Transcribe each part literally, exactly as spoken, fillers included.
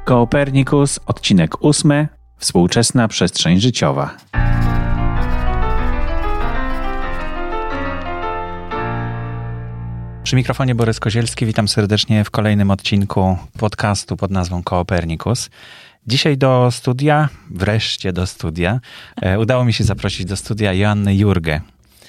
Kopernikus, odcinek ósmy. Współczesna przestrzeń życiowa. Przy mikrofonie Borys Kozielski, witam serdecznie w kolejnym odcinku podcastu pod nazwą Kopernikus. Dzisiaj do studia, wreszcie do studia, e, udało mi się zaprosić do studia Joannę Jurgę.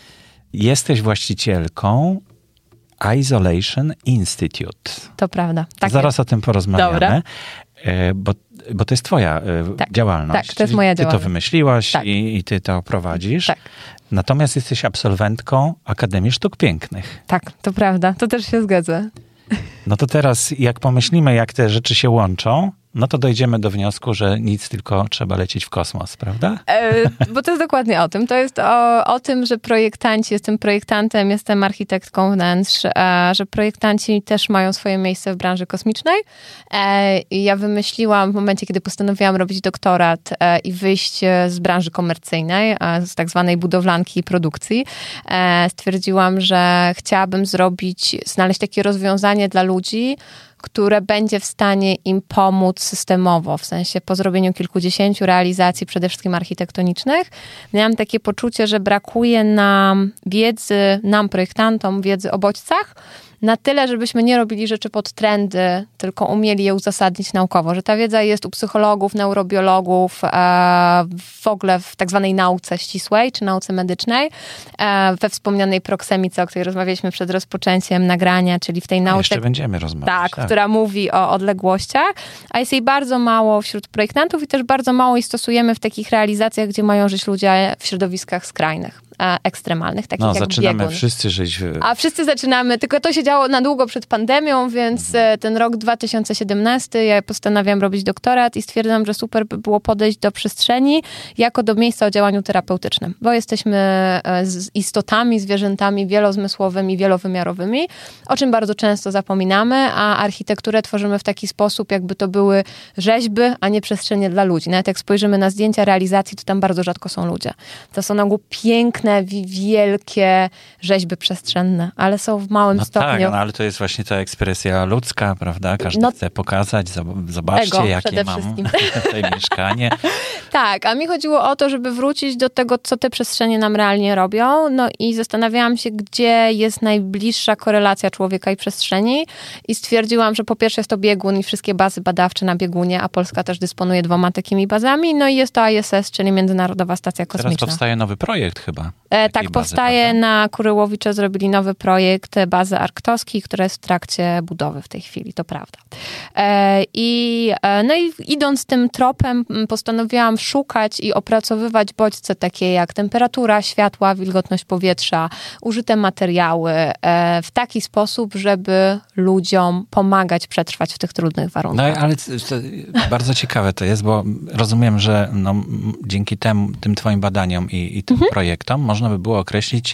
Jesteś właścicielką Isolation Institute. To prawda. Tak Zaraz jest. O tym porozmawiamy. Dobra. E, bo, bo to jest twoja e, tak, działalność. Tak, to jest moja ty działalność. Ty to wymyśliłaś tak. i, i ty to prowadzisz. Tak. Natomiast jesteś absolwentką Akademii Sztuk Pięknych. Tak, to prawda. To też się zgadza. No to teraz jak pomyślimy, jak te rzeczy się łączą, no to dojdziemy do wniosku, że nic, tylko trzeba lecieć w kosmos, prawda? E, bo to jest dokładnie o tym. To jest o, o tym, że projektanci, jestem projektantem, jestem architektką wnętrz, e, że projektanci też mają swoje miejsce w branży kosmicznej. E, i ja wymyśliłam w momencie, kiedy postanowiłam robić doktorat e, i wyjść z branży komercyjnej, e, z tak zwanej budowlanki i produkcji, e, stwierdziłam, że chciałabym zrobić, znaleźć takie rozwiązanie dla ludzi, które będzie w stanie im pomóc systemowo, w sensie po zrobieniu kilkudziesięciu realizacji, przede wszystkim architektonicznych. Miałam takie poczucie, że brakuje nam wiedzy, nam projektantom, wiedzy o bodźcach, na tyle, żebyśmy nie robili rzeczy pod trendy, tylko umieli je uzasadnić naukowo, że ta wiedza jest u psychologów, neurobiologów, w ogóle w tak zwanej nauce ścisłej, czy nauce medycznej, we wspomnianej proksemice, o której rozmawialiśmy przed rozpoczęciem nagrania, czyli w tej nauce... Jeszcze będziemy rozmawiać. Tak, tak, która mówi o odległościach, a jest jej bardzo mało wśród projektantów i też bardzo mało jej stosujemy w takich realizacjach, gdzie mają żyć ludzie w środowiskach skrajnych, ekstremalnych, takich no, jak zaczynamy biegun. wszyscy żyć w... A wszyscy zaczynamy, tylko to się działo na długo przed pandemią, więc mhm. ten rok dwa tysiące siedemnasty ja postanawiam robić doktorat i stwierdzam, że super by było podejść do przestrzeni jako do miejsca o działaniu terapeutycznym, bo jesteśmy z istotami, zwierzętami wielozmysłowymi, wielowymiarowymi, o czym bardzo często zapominamy, a architekturę tworzymy w taki sposób, jakby to były rzeźby, a nie przestrzenie dla ludzi. Nawet jak spojrzymy na zdjęcia realizacji, to tam bardzo rzadko są ludzie. To są na ogół piękne, wielkie rzeźby przestrzenne, ale są w małym no stopniu. Tak, no ale to jest właśnie ta ekspresja ludzka, prawda? Każdy no, chce pokazać, zobaczcie, ego, jakie mam tutaj mieszkanie. Tak, a mi chodziło o to, żeby wrócić do tego, co te przestrzenie nam realnie robią, no i zastanawiałam się, gdzie jest najbliższa korelacja człowieka i przestrzeni i stwierdziłam, że po pierwsze jest to biegun i wszystkie bazy badawcze na biegunie, a Polska też dysponuje dwoma takimi bazami, no i jest to I S S, czyli Międzynarodowa Stacja Kosmiczna. Teraz powstaje nowy projekt chyba. E, tak, bazy, powstaje prawda? Na Kuryłowicze zrobili nowy projekt bazy Arktoski, która jest w trakcie budowy w tej chwili, to prawda. E, i, e, no i idąc tym tropem postanowiłam szukać i opracowywać bodźce takie jak temperatura światła, wilgotność powietrza, użyte materiały e, w taki sposób, żeby ludziom pomagać przetrwać w tych trudnych warunkach. No ale to, to bardzo ciekawe to jest, bo rozumiem, że no, dzięki temu, tym twoim badaniom i, i tym mhm. projektom można by było określić,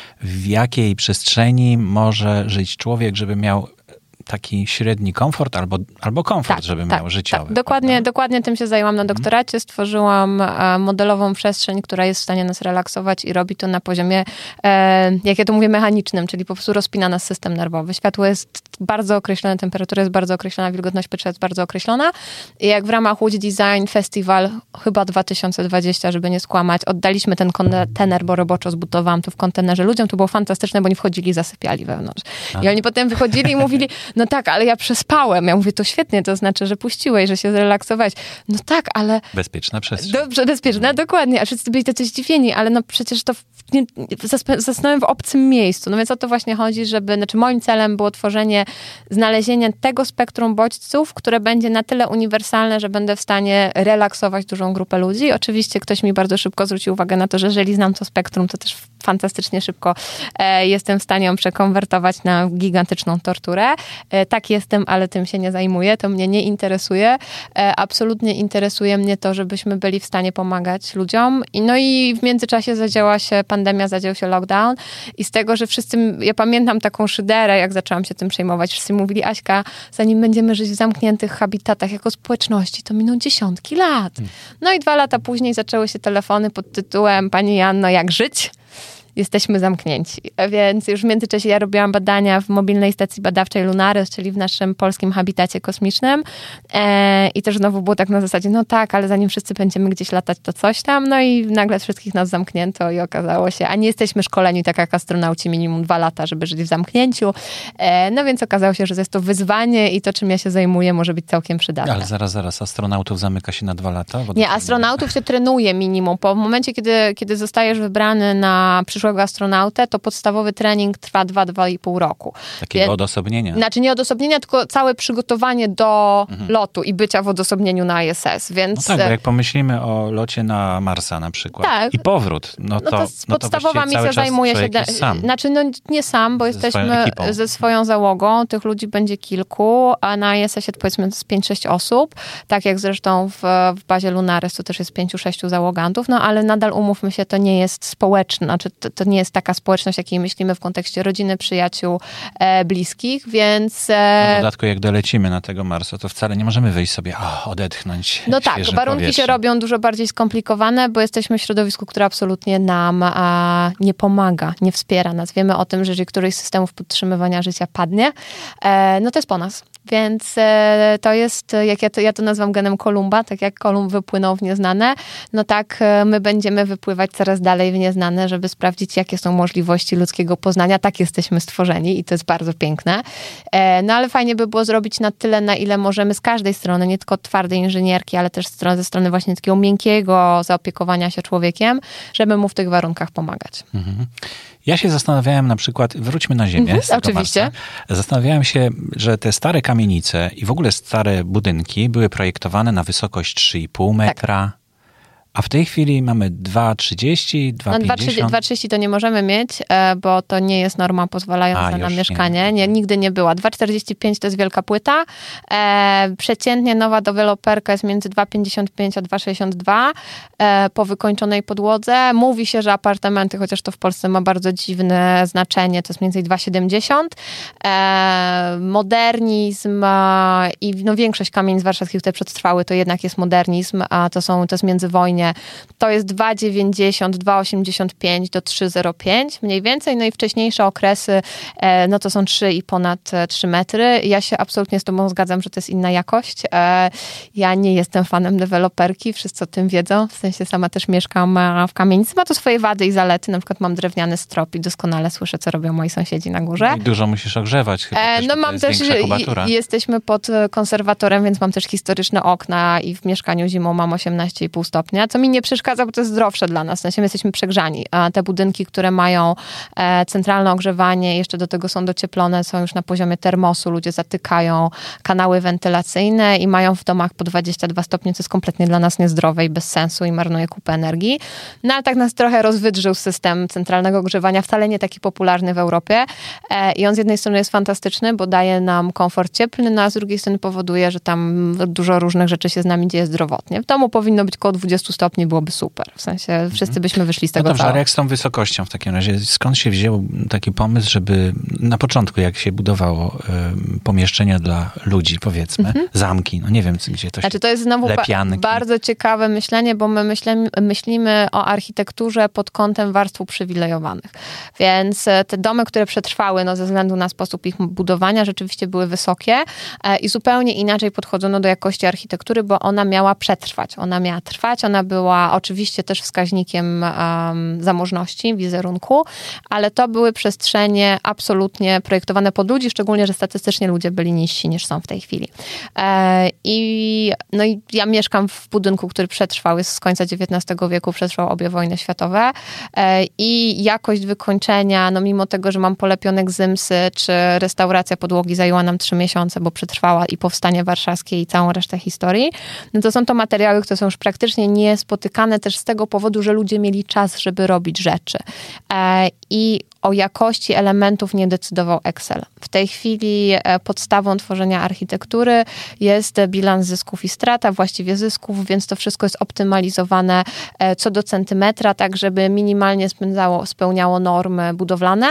w jakiej przestrzeni może żyć człowiek, żeby miał taki średni komfort albo, albo komfort, tak, żeby tak, miał życiowy. Tak. Dokładnie, dokładnie tym się zajęłam na doktoracie. Stworzyłam modelową przestrzeń, która jest w stanie nas relaksować i robi to na poziomie, e, jak ja to mówię, mechanicznym, czyli po prostu rozpina nas system nerwowy. Światło jest bardzo określone, temperatura jest bardzo określona, wilgotność powietrza jest bardzo określona. I jak w ramach Łódź Design Festival, chyba dwa tysiące dwudziesty, żeby nie skłamać, oddaliśmy ten kontener, bo roboczo zbudowałam tu w kontenerze ludziom. To było fantastyczne, bo oni wchodzili i zasypiali wewnątrz. A. I oni potem wychodzili i mówili, no tak, ale ja przespałem. Ja mówię, to świetnie, to znaczy, że puściłeś, że się zrelaksowałeś. No tak, ale... Bezpieczna przestrzeń. Dobrze, bezpieczna, no. Dokładnie. A wszyscy byli tacy zdziwieni, ale no przecież to w, nie, zasnąłem w obcym miejscu. No więc o to właśnie chodzi, żeby... Znaczy moim celem było tworzenie, znalezienie tego spektrum bodźców, które będzie na tyle uniwersalne, że będę w stanie relaksować dużą grupę ludzi. Oczywiście ktoś mi bardzo szybko zwrócił uwagę na to, że jeżeli znam to spektrum, to też fantastycznie szybko e, jestem w stanie ją przekonwertować na gigantyczną torturę. E, tak jestem, ale tym się nie zajmuję, to mnie nie interesuje. E, absolutnie interesuje mnie to, żebyśmy byli w stanie pomagać ludziom. I no i w międzyczasie zadziała się pandemia, zadział się lockdown i z tego, że wszyscy, ja pamiętam taką szyderę, jak zaczęłam się tym przejmować, wszyscy mówili, Aśka, zanim będziemy żyć w zamkniętych habitatach jako społeczności, to miną dziesiątki lat. No i dwa lata później zaczęły się telefony pod tytułem, Pani Janno, jak żyć? jesteśmy zamknięci. Więc już w międzyczasie ja robiłam badania w mobilnej stacji badawczej Lunaris, czyli w naszym polskim habitacie kosmicznym e, i też znowu było tak na zasadzie, no tak, ale zanim wszyscy będziemy gdzieś latać, to coś tam, no i nagle wszystkich nas zamknięto i okazało się, a nie jesteśmy szkoleni tak jak astronauci minimum dwa lata, żeby żyć w zamknięciu, e, no więc okazało się, że jest to wyzwanie i to, czym ja się zajmuję, może być całkiem przydatne. Ale zaraz, zaraz, astronautów zamyka się na dwa lata? Nie, astronautów się trenuje minimum. Po momencie, kiedy, kiedy zostajesz wybrany na przyszłego astronautę, to podstawowy trening trwa dwa, dwa i pół roku. Takiego Wie, odosobnienia. Znaczy nie odosobnienia, tylko całe przygotowanie do mhm. lotu i bycia w odosobnieniu na I S S. Więc... No tak, bo jak pomyślimy o locie na Marsa na przykład tak. i powrót, no to, no to, no podstawowa to misja zajmuje się... De- sam. Znaczy no nie sam, bo ze jesteśmy swoją ze swoją załogą. Tych ludzi będzie kilku, a na I S S-ie to powiedzmy z pięć sześć osób. Tak jak zresztą w, w bazie Lunaris to też jest pięć sześć załogantów, no ale nadal umówmy się, to nie jest społeczne, znaczy to, to nie jest taka społeczność, jakiej myślimy w kontekście rodziny, przyjaciół, e, bliskich, więc... E... W dodatku jak dolecimy na tego Marsa, to wcale nie możemy wyjść sobie, o, odetchnąć. No tak, warunki powietrze. się robią dużo bardziej skomplikowane, bo jesteśmy w środowisku, które absolutnie nam a, nie pomaga, nie wspiera nas. Wiemy o tym, że jeżeli któryś z systemów podtrzymywania życia padnie, e, no to jest po nas. Więc e, to jest, jak ja to, ja to nazywam genem Kolumba, tak jak Kolumb wypłynął w nieznane, no tak e, my będziemy wypływać coraz dalej w nieznane, żeby sprawdzić, jakie są możliwości ludzkiego poznania. Tak jesteśmy stworzeni i to jest bardzo piękne. E, no ale fajnie by było zrobić na tyle, na ile możemy z każdej strony, nie tylko od twardej inżynierki, ale też ze strony właśnie takiego miękkiego zaopiekowania się człowiekiem, żeby mu w tych warunkach pomagać. Mhm. Ja się zastanawiałem na przykład, wróćmy na Ziemię. Mhm, oczywiście. Marsa. Zastanawiałem się, że te stare kamienice i w ogóle stare budynki były projektowane na wysokość trzy i pół metra. Tak. A w tej chwili mamy dwa trzydzieści, dwa pięćdziesiąt. No dwa trzydzieści to nie możemy mieć, bo to nie jest norma pozwalająca A, na mieszkanie. Nie, nigdy nie była. dwa czterdzieści pięć to jest wielka płyta. E, przeciętnie nowa deweloperka jest między dwa pięćdziesiąt pięć a dwa sześćdziesiąt dwa e, po wykończonej podłodze. Mówi się, że apartamenty, chociaż to w Polsce ma bardzo dziwne znaczenie, to jest mniej więcej dwa siedemdziesiąt. E, modernizm e, i no, większość kamienic warszawskich, które przetrwały, to jednak jest modernizm, a to są, to jest międzywojnie. To jest dwa dziewięćdziesiąt, dwa osiemdziesiąt pięć do trzy zero pięć mniej więcej, no i wcześniejsze okresy, e, no to są trzy i ponad trzy metry. Ja się absolutnie z tobą zgadzam, że to jest inna jakość. E, ja nie jestem fanem deweloperki, wszyscy o tym wiedzą, w sensie sama też mieszkam w kamienicy, ma to swoje wady i zalety, na przykład mam drewniany strop i doskonale słyszę, co robią moi sąsiedzi na górze. No i dużo musisz ogrzewać chyba e, też, no mam też, jesteśmy pod konserwatorem, więc mam też historyczne okna i w mieszkaniu zimą mam osiemnaście i pół stopnia, co mi nie przeszkadza, bo to jest zdrowsze dla nas. W sensie my jesteśmy przegrzani. A te budynki, które mają e, centralne ogrzewanie, jeszcze do tego są docieplone, są już na poziomie termosu. Ludzie zatykają kanały wentylacyjne i mają w domach po dwadzieścia dwa stopnie, co jest kompletnie dla nas niezdrowe i bez sensu i marnuje kupę energii. No ale tak nas trochę rozwydrzył system centralnego ogrzewania, wcale nie taki popularny w Europie. E, I on z jednej strony jest fantastyczny, bo daje nam komfort cieplny, no a z drugiej strony powoduje, że tam dużo różnych rzeczy się z nami dzieje zdrowotnie. W domu powinno być około dwadzieścia stopni, byłoby super. W sensie wszyscy byśmy wyszli z tego. No dobrze, ale jak z tą wysokością w takim razie? Skąd się wziął taki pomysł, żeby na początku, jak się budowało y, pomieszczenia dla ludzi, powiedzmy, mm-hmm. zamki, no nie wiem, gdzie to się... Znaczy to jest znowu ba- bardzo ciekawe myślenie, bo my myślimy, myślimy o architekturze pod kątem warstw uprzywilejowanych. Więc te domy, które przetrwały, no ze względu na sposób ich budowania, rzeczywiście były wysokie e, i zupełnie inaczej podchodzono do jakości architektury, bo ona miała przetrwać. Ona miała trwać, ona była oczywiście też wskaźnikiem um, zamożności, wizerunku, ale to były przestrzenie absolutnie projektowane pod ludzi, szczególnie, że statystycznie ludzie byli niżsi niż są w tej chwili. E, i, no i ja mieszkam w budynku, który przetrwał, jest z końca dziewiętnastego wieku, przetrwał obie wojny światowe e, i jakość wykończenia, no mimo tego, że mam polepione gzymsy, czy restauracja podłogi zajęła nam trzy miesiące, bo przetrwała i powstanie warszawskie i całą resztę historii, no to są to materiały, które są już praktycznie niespotykane też z tego powodu, że ludzie mieli czas, żeby robić rzeczy. E, I o jakości elementów nie decydował Excel. W tej chwili podstawą tworzenia architektury jest bilans zysków i strat, a właściwie zysków, więc to wszystko jest optymalizowane co do centymetra, tak żeby minimalnie spędzało, spełniało normy budowlane.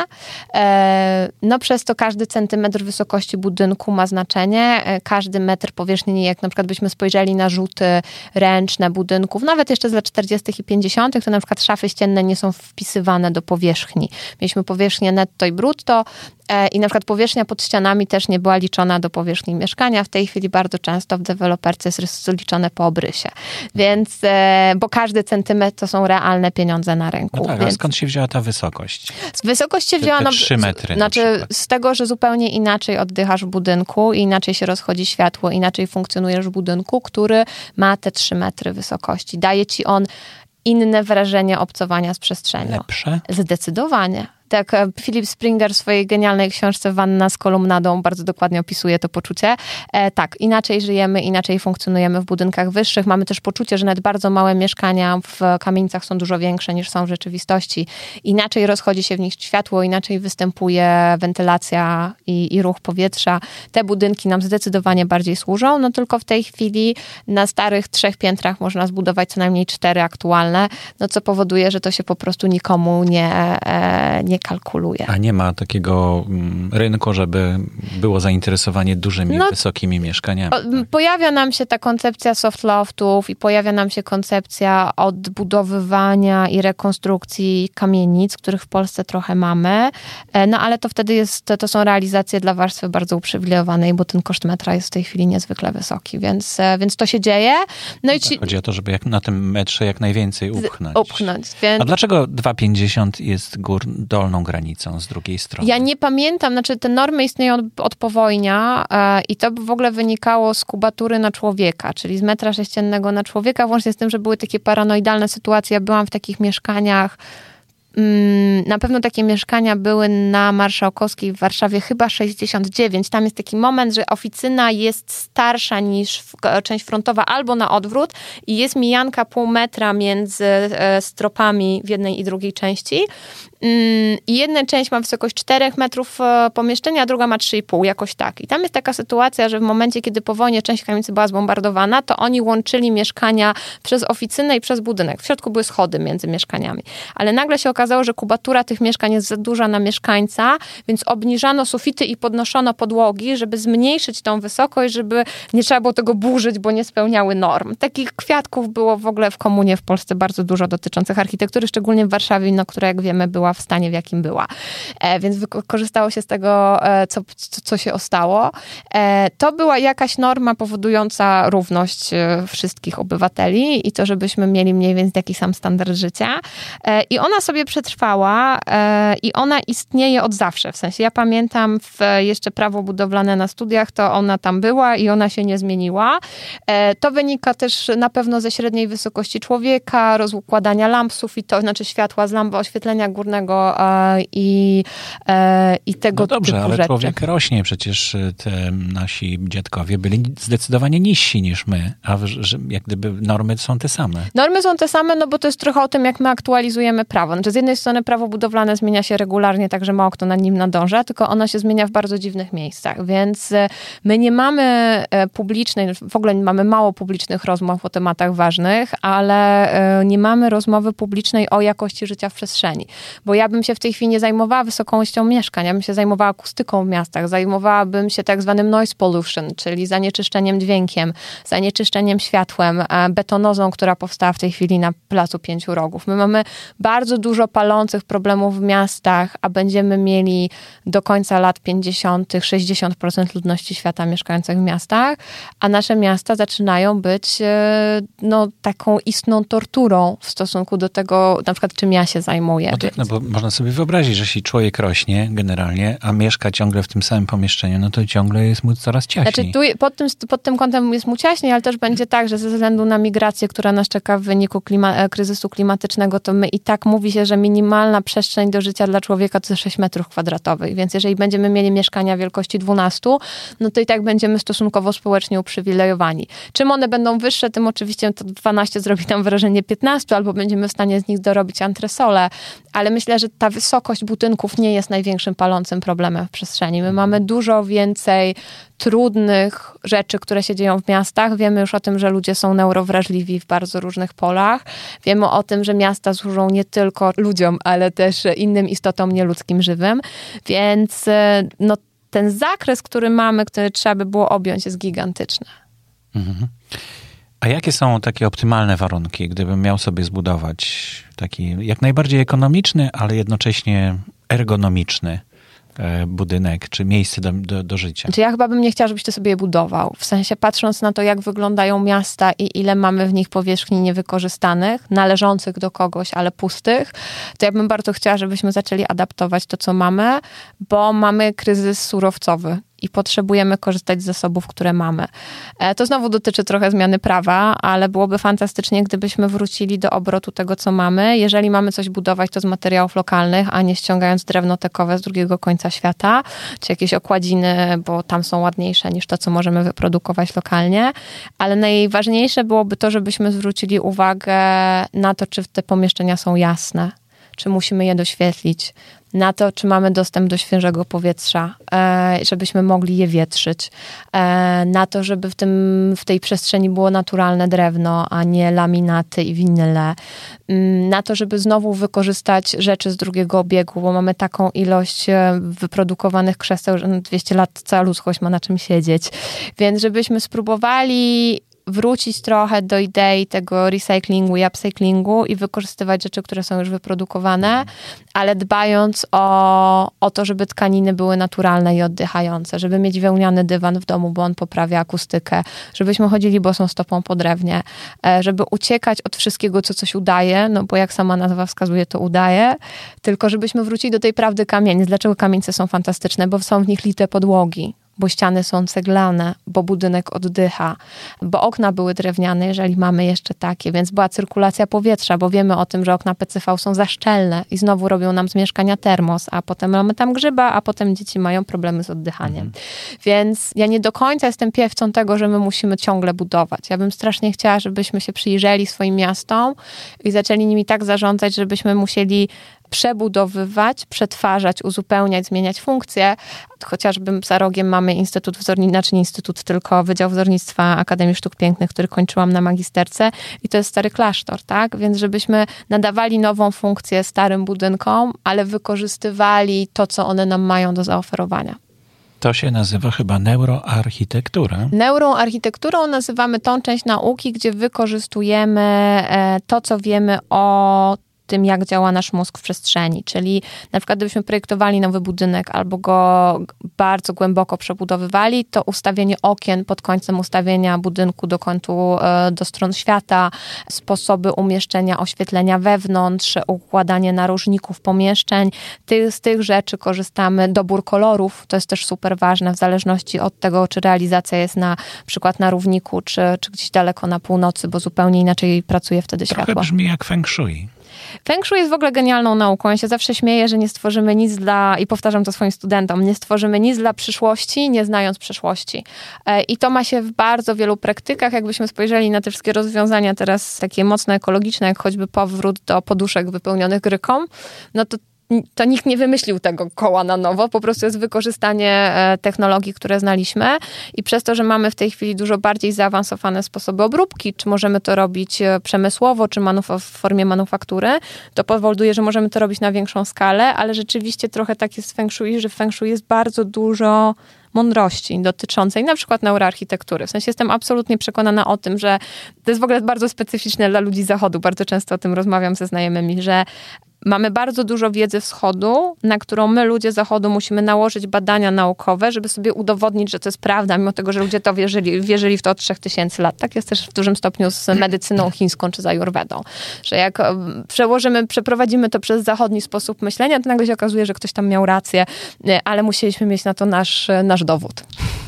No przez to każdy centymetr wysokości budynku ma znaczenie. Każdy metr powierzchni, jak na przykład byśmy spojrzeli na rzuty ręczne budynków, no nawet jeszcze z lat czterdziestych i pięćdziesiątych, to na przykład szafy ścienne nie są wpisywane do powierzchni. Mieliśmy powierzchnię netto i brutto i na przykład powierzchnia pod ścianami też nie była liczona do powierzchni mieszkania. W tej chwili bardzo często w deweloperce jest liczone po obrysie. Więc, bo każdy centymetr to są realne pieniądze na rynku. No tak, więc... a skąd się wzięła ta wysokość? Wysokość się te, wzięła... te no, trzy metry Znaczy z tego, że zupełnie inaczej oddychasz w budynku, inaczej się rozchodzi światło, inaczej funkcjonujesz w budynku, który ma te trzy metry wysokości. Daje ci on inne wrażenie obcowania z przestrzenią. Lepsze? Zdecydowanie. Tak, Philip Springer w swojej genialnej książce Wanna z kolumnadą bardzo dokładnie opisuje to poczucie. E, tak, inaczej żyjemy, inaczej funkcjonujemy w budynkach wyższych. Mamy też poczucie, że nawet bardzo małe mieszkania w kamienicach są dużo większe niż są w rzeczywistości. Inaczej rozchodzi się w nich światło, inaczej występuje wentylacja i, i ruch powietrza. Te budynki nam zdecydowanie bardziej służą, no tylko w tej chwili na starych trzech piętrach można zbudować co najmniej cztery aktualne, no co powoduje, że to się po prostu nikomu nie, e, nie kalkuluje. A nie ma takiego rynku, żeby było zainteresowanie dużymi, no, wysokimi mieszkaniami. Tak? Pojawia nam się ta koncepcja soft loftów i pojawia nam się koncepcja odbudowywania i rekonstrukcji kamienic, których w Polsce trochę mamy. No ale to wtedy jest, to są realizacje dla warstwy bardzo uprzywilejowanej, bo ten koszt metra jest w tej chwili niezwykle wysoki, więc, więc to się dzieje. No i ci... Chodzi o to, żeby jak na tym metrze jak najwięcej upchnąć. upchnąć więc... A dlaczego dwa pięćdziesiąt jest gór dolną granicą z drugiej strony? Ja nie pamiętam, znaczy te normy istnieją od, od powojnia e, i to w ogóle wynikało z kubatury na człowieka, czyli z metra sześciennego na człowieka, włącznie z tym, że były takie paranoidalne sytuacje. Ja byłam w takich mieszkaniach, mm, na pewno takie mieszkania były na Marszałkowskiej w Warszawie, chyba sześćdziesiąt dziewięć. Tam jest taki moment, że oficyna jest starsza niż w, część frontowa albo na odwrót i jest mijanka pół metra między e, stropami w jednej i drugiej części. I jedna część ma wysokość czterech metrów pomieszczenia, a druga ma trzy i pół, jakoś tak. I tam jest taka sytuacja, że w momencie, kiedy po wojnie część kamienicy była zbombardowana, to oni łączyli mieszkania przez oficynę i przez budynek. W środku były schody między mieszkaniami. Ale nagle się okazało, że kubatura tych mieszkań jest za duża na mieszkańca, więc obniżano sufity i podnoszono podłogi, żeby zmniejszyć tą wysokość, żeby nie trzeba było tego burzyć, bo nie spełniały norm. Takich kwiatków było w ogóle w komunie w Polsce bardzo dużo dotyczących architektury, szczególnie w Warszawie, no, która jak wiemy była w stanie, w jakim była. E, więc wykorzystało się z tego, e, co, co, co się ostało. E, to była jakaś norma powodująca równość e, wszystkich obywateli i to, żebyśmy mieli mniej więcej taki sam standard życia. E, I ona sobie przetrwała e, i ona istnieje od zawsze. W sensie ja pamiętam w, jeszcze prawo budowlane na studiach, to ona tam była i ona się nie zmieniła. E, to wynika też na pewno ze średniej wysokości człowieka, rozukładania lamp sufitowych, znaczy światła z lamp, oświetlenia górnego i, i tego no dobrze, typu ale rzeczy. człowiek rośnie. Przecież te nasi dziadkowie byli zdecydowanie niżsi niż my, a że jak gdyby normy są te same. Normy są te same, no bo to jest trochę o tym, jak my aktualizujemy prawo. Znaczy z jednej strony prawo budowlane zmienia się regularnie, tak że mało kto nad nim nadąża, tylko ono się zmienia w bardzo dziwnych miejscach, więc my nie mamy publicznej, w ogóle mamy mało publicznych rozmów o tematach ważnych, ale nie mamy rozmowy publicznej o jakości życia w przestrzeni. Bo ja bym się w tej chwili nie zajmowała wysokością mieszkań, ja bym się zajmowała akustyką w miastach, zajmowałabym się tak zwanym noise pollution, czyli zanieczyszczeniem dźwiękiem, zanieczyszczeniem światłem, betonozą, która powstała w tej chwili na Placu Pięciu Rogów. My mamy bardzo dużo palących problemów w miastach, a będziemy mieli do końca lat pięćdziesiątych sześćdziesiąt procent ludności świata mieszkających w miastach, a nasze miasta zaczynają być no, taką istną torturą w stosunku do tego, na przykład czym ja się zajmuję. No tak, no bo można sobie wyobrazić, że jeśli człowiek rośnie generalnie, a mieszka ciągle w tym samym pomieszczeniu, no to ciągle jest mu coraz ciaśniej. Znaczy tu pod tym, pod tym kątem jest mu ciaśniej, ale też będzie tak, że ze względu na migrację, która nas czeka w wyniku klima, kryzysu klimatycznego, to my i tak mówi się, że minimalna przestrzeń do życia dla człowieka to sześć metrów kwadratowych, więc jeżeli będziemy mieli mieszkania wielkości dwanaście, no to i tak będziemy stosunkowo społecznie uprzywilejowani. Czym one będą wyższe, tym oczywiście to dwanaście zrobi nam wrażenie piętnaście, albo będziemy w stanie z nich dorobić antresole, ale myślę, że ta wysokość budynków nie jest największym palącym problemem w przestrzeni. My mamy dużo więcej trudnych rzeczy, które się dzieją w miastach. Wiemy już o tym, że ludzie są neurowrażliwi w bardzo różnych polach. Wiemy o tym, że miasta służą nie tylko ludziom, ale też innym istotom nieludzkim żywym. Więc no, ten zakres, który mamy, który trzeba by było objąć, jest gigantyczny. Mhm. A jakie są takie optymalne warunki, gdybym miał sobie zbudować taki jak najbardziej ekonomiczny, ale jednocześnie ergonomiczny budynek, czy miejsce do, do, do życia? Znaczy ja chyba bym nie chciała, żebyś ty sobie je budował. W sensie patrząc na to, jak wyglądają miasta i ile mamy w nich powierzchni niewykorzystanych, należących do kogoś, ale pustych, to ja bym bardzo chciała, żebyśmy zaczęli adaptować to, co mamy, bo mamy kryzys surowcowy i potrzebujemy korzystać z zasobów, które mamy. To znowu dotyczy trochę zmiany prawa, ale byłoby fantastycznie, gdybyśmy wrócili do obrotu tego, co mamy. Jeżeli mamy coś budować, to z materiałów lokalnych, a nie ściągając drewno tekowe z drugiego końca świata, czy jakieś okładziny, bo tam są ładniejsze niż to, co możemy wyprodukować lokalnie. Ale najważniejsze byłoby to, żebyśmy zwrócili uwagę na to, czy te pomieszczenia są jasne, czy musimy je doświetlić, na to, czy mamy dostęp do świeżego powietrza, e, żebyśmy mogli je wietrzyć, e, na to, żeby w, tym, w tej przestrzeni było naturalne drewno, a nie laminaty i winyle, mm, na to, żeby znowu wykorzystać rzeczy z drugiego obiegu, bo mamy taką ilość wyprodukowanych krzeseł, że dwieście lat cała ludzkość ma na czym siedzieć. Więc żebyśmy spróbowali wrócić trochę do idei tego recyklingu i upcyklingu i wykorzystywać rzeczy, które są już wyprodukowane, ale dbając o, o to, żeby tkaniny były naturalne i oddychające, żeby mieć wełniany dywan w domu, bo on poprawia akustykę, żebyśmy chodzili bosą stopą po drewnie, żeby uciekać od wszystkiego, co coś udaje, no bo jak sama nazwa wskazuje, to udaje, tylko żebyśmy wrócili do tej prawdy kamienic. Dlaczego kamienice są fantastyczne? Bo są w nich lite podłogi, bo ściany są ceglane, bo budynek oddycha, bo okna były drewniane, jeżeli mamy jeszcze takie, więc była cyrkulacja powietrza, bo wiemy o tym, że okna P C V są zaszczelne i znowu robią nam z mieszkania termos, a potem mamy tam grzyba, a potem dzieci mają problemy z oddychaniem. Mhm. Więc ja nie do końca jestem piewcą tego, że my musimy ciągle budować. Ja bym strasznie chciała, żebyśmy się przyjrzeli swoim miastom i zaczęli nimi tak zarządzać, żebyśmy musieli przebudowywać, przetwarzać, uzupełniać, zmieniać funkcje. Chociażby za rogiem mamy Instytut Wzornictwa, znaczy nie Instytut, tylko Wydział Wzornictwa Akademii Sztuk Pięknych, który kończyłam na magisterce i to jest stary klasztor, tak? Więc żebyśmy nadawali nową funkcję starym budynkom, ale wykorzystywali to, co one nam mają do zaoferowania. To się nazywa chyba neuroarchitektura. Neuroarchitekturą nazywamy tą część nauki, gdzie wykorzystujemy to, co wiemy o tym, jak działa nasz mózg w przestrzeni. Czyli na przykład gdybyśmy projektowali nowy budynek albo go bardzo głęboko przebudowywali, to ustawienie okien pod końcem ustawienia budynku do kątu, do stron świata, sposoby umieszczenia oświetlenia wewnątrz, układanie narożników pomieszczeń. Ty, z tych rzeczy korzystamy. Dobór kolorów, to jest też super ważne w zależności od tego, czy realizacja jest na przykład na równiku, czy, czy gdzieś daleko na północy, bo zupełnie inaczej pracuje wtedy Trochę światło. Brzmi jak feng shui. Feng Shui jest w ogóle genialną nauką. Ja się zawsze śmieję, że nie stworzymy nic dla, i powtarzam to swoim studentom, nie stworzymy nic dla przyszłości, nie znając przeszłości. I to ma się w bardzo wielu praktykach. Jakbyśmy spojrzeli na te wszystkie rozwiązania teraz takie mocno ekologiczne, jak choćby powrót do poduszek wypełnionych gryką, no to to nikt nie wymyślił tego koła na nowo, po prostu jest wykorzystanie technologii, które znaliśmy i przez to, że mamy w tej chwili dużo bardziej zaawansowane sposoby obróbki, czy możemy to robić przemysłowo, czy manuf- w formie manufaktury, to powoduje, że możemy to robić na większą skalę, ale rzeczywiście trochę tak jest w Feng Shui, że w Feng Shui jest bardzo dużo mądrości dotyczącej na przykład neuroarchitektury. W sensie jestem absolutnie przekonana o tym, że to jest w ogóle bardzo specyficzne dla ludzi zachodu. Bardzo często o tym rozmawiam ze znajomymi, że mamy bardzo dużo wiedzy wschodu, na którą my, ludzie zachodu, musimy nałożyć badania naukowe, żeby sobie udowodnić, że to jest prawda, mimo tego, że ludzie to wierzyli, wierzyli w to od trzech tysięcy lat. Tak jest też w dużym stopniu z medycyną chińską czy z ajurwedą. Że jak przełożymy, przeprowadzimy to przez zachodni sposób myślenia, to nagle się okazuje, że ktoś tam miał rację, ale musieliśmy mieć na to nasz, nasz dowód.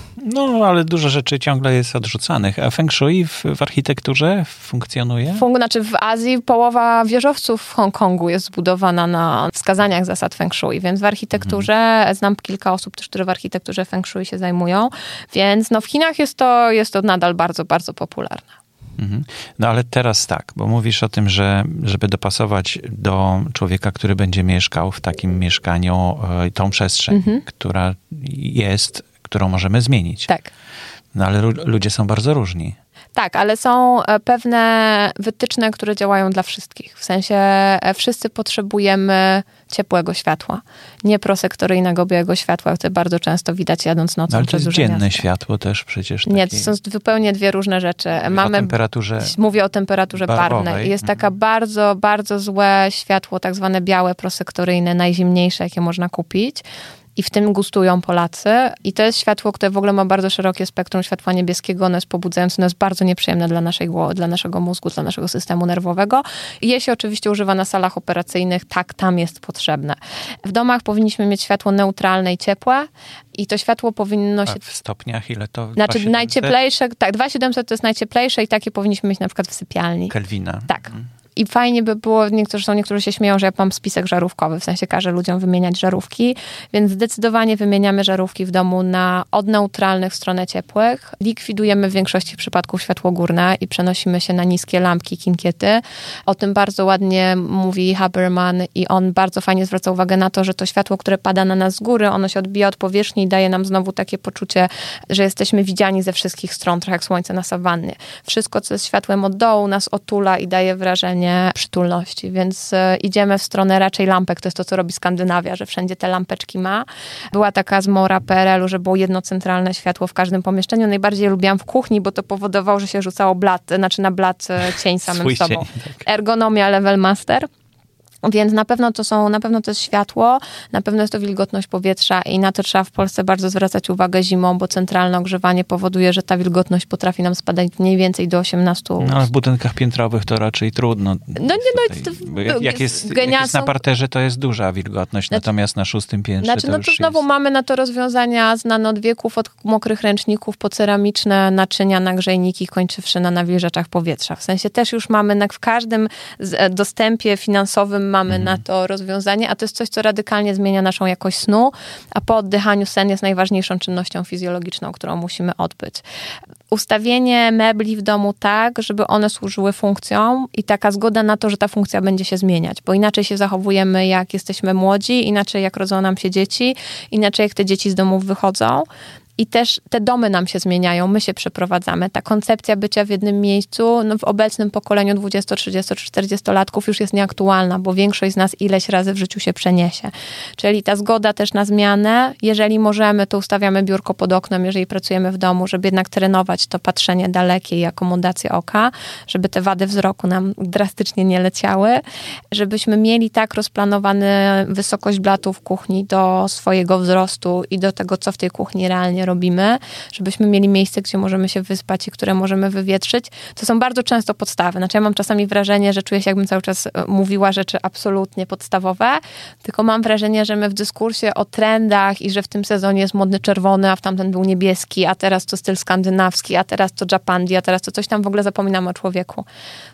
No, ale dużo rzeczy ciągle jest odrzucanych. A Feng Shui w, w architekturze funkcjonuje? Fung, znaczy w Azji połowa wieżowców w Hongkongu jest zbudowana na wskazaniach zasad Feng Shui, więc w architekturze, mhm. znam kilka osób też, które w architekturze Feng Shui się zajmują, więc no w Chinach jest to, jest to nadal bardzo, bardzo popularne. Mhm. No ale teraz tak, bo mówisz o tym, że żeby dopasować do człowieka, który będzie mieszkał w takim mieszkaniu, tą przestrzeń, mhm. która jest, którą możemy zmienić. Tak. No ale ludzie są bardzo różni. Tak, ale są pewne wytyczne, które działają dla wszystkich. W sensie wszyscy potrzebujemy ciepłego światła, nie prosektoryjnego białego światła, które bardzo często widać jadąc nocą. No, ale to jest dzienne miasta. światło też przecież. Nie, to są zupełnie dwie różne rzeczy. Mamy, o temperaturze Mówię o temperaturze barwowej. barwnej. Jest taka bardzo, bardzo złe światło, tak zwane białe prosektoryjne, najzimniejsze, jakie można kupić. I w tym gustują Polacy. I to jest światło, które w ogóle ma bardzo szerokie spektrum światła niebieskiego. Ono jest pobudzające, ono jest bardzo nieprzyjemne dla, naszej, dla naszego mózgu, dla naszego systemu nerwowego. I je się oczywiście używa na salach operacyjnych. Tak, tam jest potrzebne. W domach powinniśmy mieć światło neutralne i ciepłe. I to światło powinno się... A w stopniach ile to? Znaczy dwa tysiące siedemset? najcieplejsze, tak, dwa tysiące siedemset to jest najcieplejsze i takie powinniśmy mieć na przykład w sypialni. Kelwina. Tak. I fajnie by było, niektórzy są, niektórzy się śmieją, że ja mam spisek żarówkowy, w sensie każę ludziom wymieniać żarówki, więc zdecydowanie wymieniamy żarówki w domu na od neutralnych w stronę ciepłych. Likwidujemy w większości przypadków światło górne i przenosimy się na niskie lampki, kinkiety. O tym bardzo ładnie mówi Haberman i on bardzo fajnie zwraca uwagę na to, że to światło, które pada na nas z góry, ono się odbija od powierzchni i daje nam znowu takie poczucie, że jesteśmy widziani ze wszystkich stron, trochę jak słońce na sawannie. Wszystko, co jest światłem od dołu, nas otula i daje wrażenie przytulności, więc idziemy w stronę raczej lampek, to jest to, co robi Skandynawia, że wszędzie te lampeczki ma. Była taka zmora P R L-u, że było jedno centralne światło w każdym pomieszczeniu. Najbardziej lubiłam w kuchni, bo to powodowało, że się rzucało blat, znaczy na blat cień samym Swój sobą. cień, tak. Ergonomia Level Master. Więc na pewno to są, na pewno to jest światło, na pewno jest to wilgotność powietrza i na to trzeba w Polsce bardzo zwracać uwagę zimą, bo centralne ogrzewanie powoduje, że ta wilgotność potrafi nam spadać mniej więcej do osiemnastu. No ale w budynkach piętrowych to raczej trudno. No nie, no Tutaj, jak, jak, jest, jak jest na parterze, to jest duża wilgotność, znaczy, natomiast na szóstym piętrze znaczy, to no już to znowu jest... mamy na to rozwiązania znane od wieków, od mokrych ręczników po ceramiczne naczynia, nagrzejniki, kończywszy na nawilżaczach powietrza. W sensie też już mamy na, w każdym dostępie finansowym mamy mhm. na to rozwiązanie, a to jest coś, co radykalnie zmienia naszą jakość snu, a po oddychaniu sen jest najważniejszą czynnością fizjologiczną, którą musimy odbyć. Ustawienie mebli w domu tak, żeby one służyły funkcjom i taka zgoda na to, że ta funkcja będzie się zmieniać, bo inaczej się zachowujemy, jak jesteśmy młodzi, inaczej jak rodzą nam się dzieci, inaczej jak te dzieci z domów wychodzą. I też te domy nam się zmieniają, my się przeprowadzamy. Ta koncepcja bycia w jednym miejscu no w obecnym pokoleniu dwudziesto-, trzydziesto-, czterdziestolatków już jest nieaktualna, bo większość z nas ileś razy w życiu się przeniesie. Czyli ta zgoda też na zmianę. Jeżeli możemy, to ustawiamy biurko pod oknem, jeżeli pracujemy w domu, żeby jednak trenować to patrzenie dalekie i akomodację oka, żeby te wady wzroku nam drastycznie nie leciały, żebyśmy mieli tak rozplanowany wysokość blatów w kuchni do swojego wzrostu i do tego, co w tej kuchni realnie robimy, żebyśmy mieli miejsce, gdzie możemy się wyspać i które możemy wywietrzyć. To są bardzo często podstawy. Znaczy ja mam czasami wrażenie, że czuję się, jakbym cały czas mówiła rzeczy absolutnie podstawowe, tylko mam wrażenie, że my w dyskursie o trendach i że w tym sezonie jest modny czerwony, a w tamten był niebieski, a teraz to styl skandynawski, a teraz to Japandi, a teraz to coś tam w ogóle zapominamy o człowieku.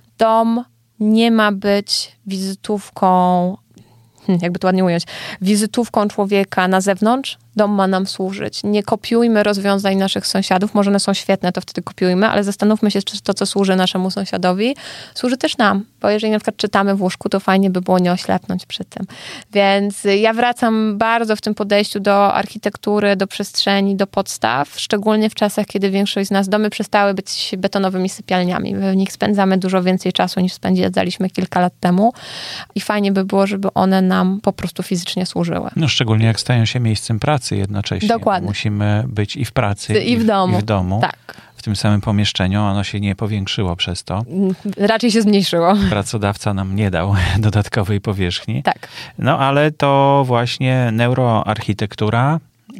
Dom nie ma być wizytówką, jakby to ładnie ująć, wizytówką człowieka na zewnątrz. Dom ma nam służyć. Nie kopiujmy rozwiązań naszych sąsiadów. Może one są świetne, to wtedy kopiujmy, ale zastanówmy się, czy to, co służy naszemu sąsiadowi, służy też nam. Bo jeżeli na przykład czytamy w łóżku, to fajnie by było nie oślepnąć przy tym. Więc ja wracam bardzo w tym podejściu do architektury, do przestrzeni, do podstaw, szczególnie w czasach, kiedy większość z nas, domy przestały być betonowymi sypialniami. W nich spędzamy dużo więcej czasu, niż spędzaliśmy kilka lat temu. I fajnie by było, żeby one nam po prostu fizycznie służyły. No szczególnie jak stają się miejscem pracy jednocześnie. Dokładnie. Musimy być i w pracy, I w domu. I w domu. Tak. W tym samym pomieszczeniu. Ono się nie powiększyło przez to. Raczej się zmniejszyło. Pracodawca nam nie dał dodatkowej powierzchni. Tak. No ale to właśnie neuroarchitektura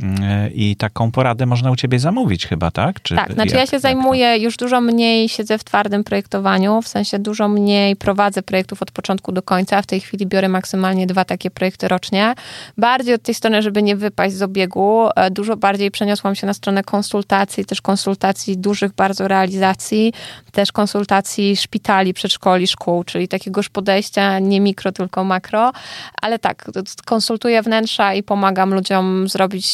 i taką poradę można u ciebie zamówić chyba, tak? Czy tak, znaczy jak, ja się zajmuję, już dużo mniej siedzę w twardym projektowaniu, w sensie dużo mniej prowadzę projektów od początku do końca. W tej chwili biorę maksymalnie dwa takie projekty rocznie. Bardziej od tej strony, żeby nie wypaść z obiegu, dużo bardziej przeniosłam się na stronę konsultacji, też konsultacji dużych bardzo realizacji, też konsultacji szpitali, przedszkoli, szkół, czyli takiego już podejścia nie mikro, tylko makro. Ale tak, konsultuję wnętrza i pomagam ludziom zrobić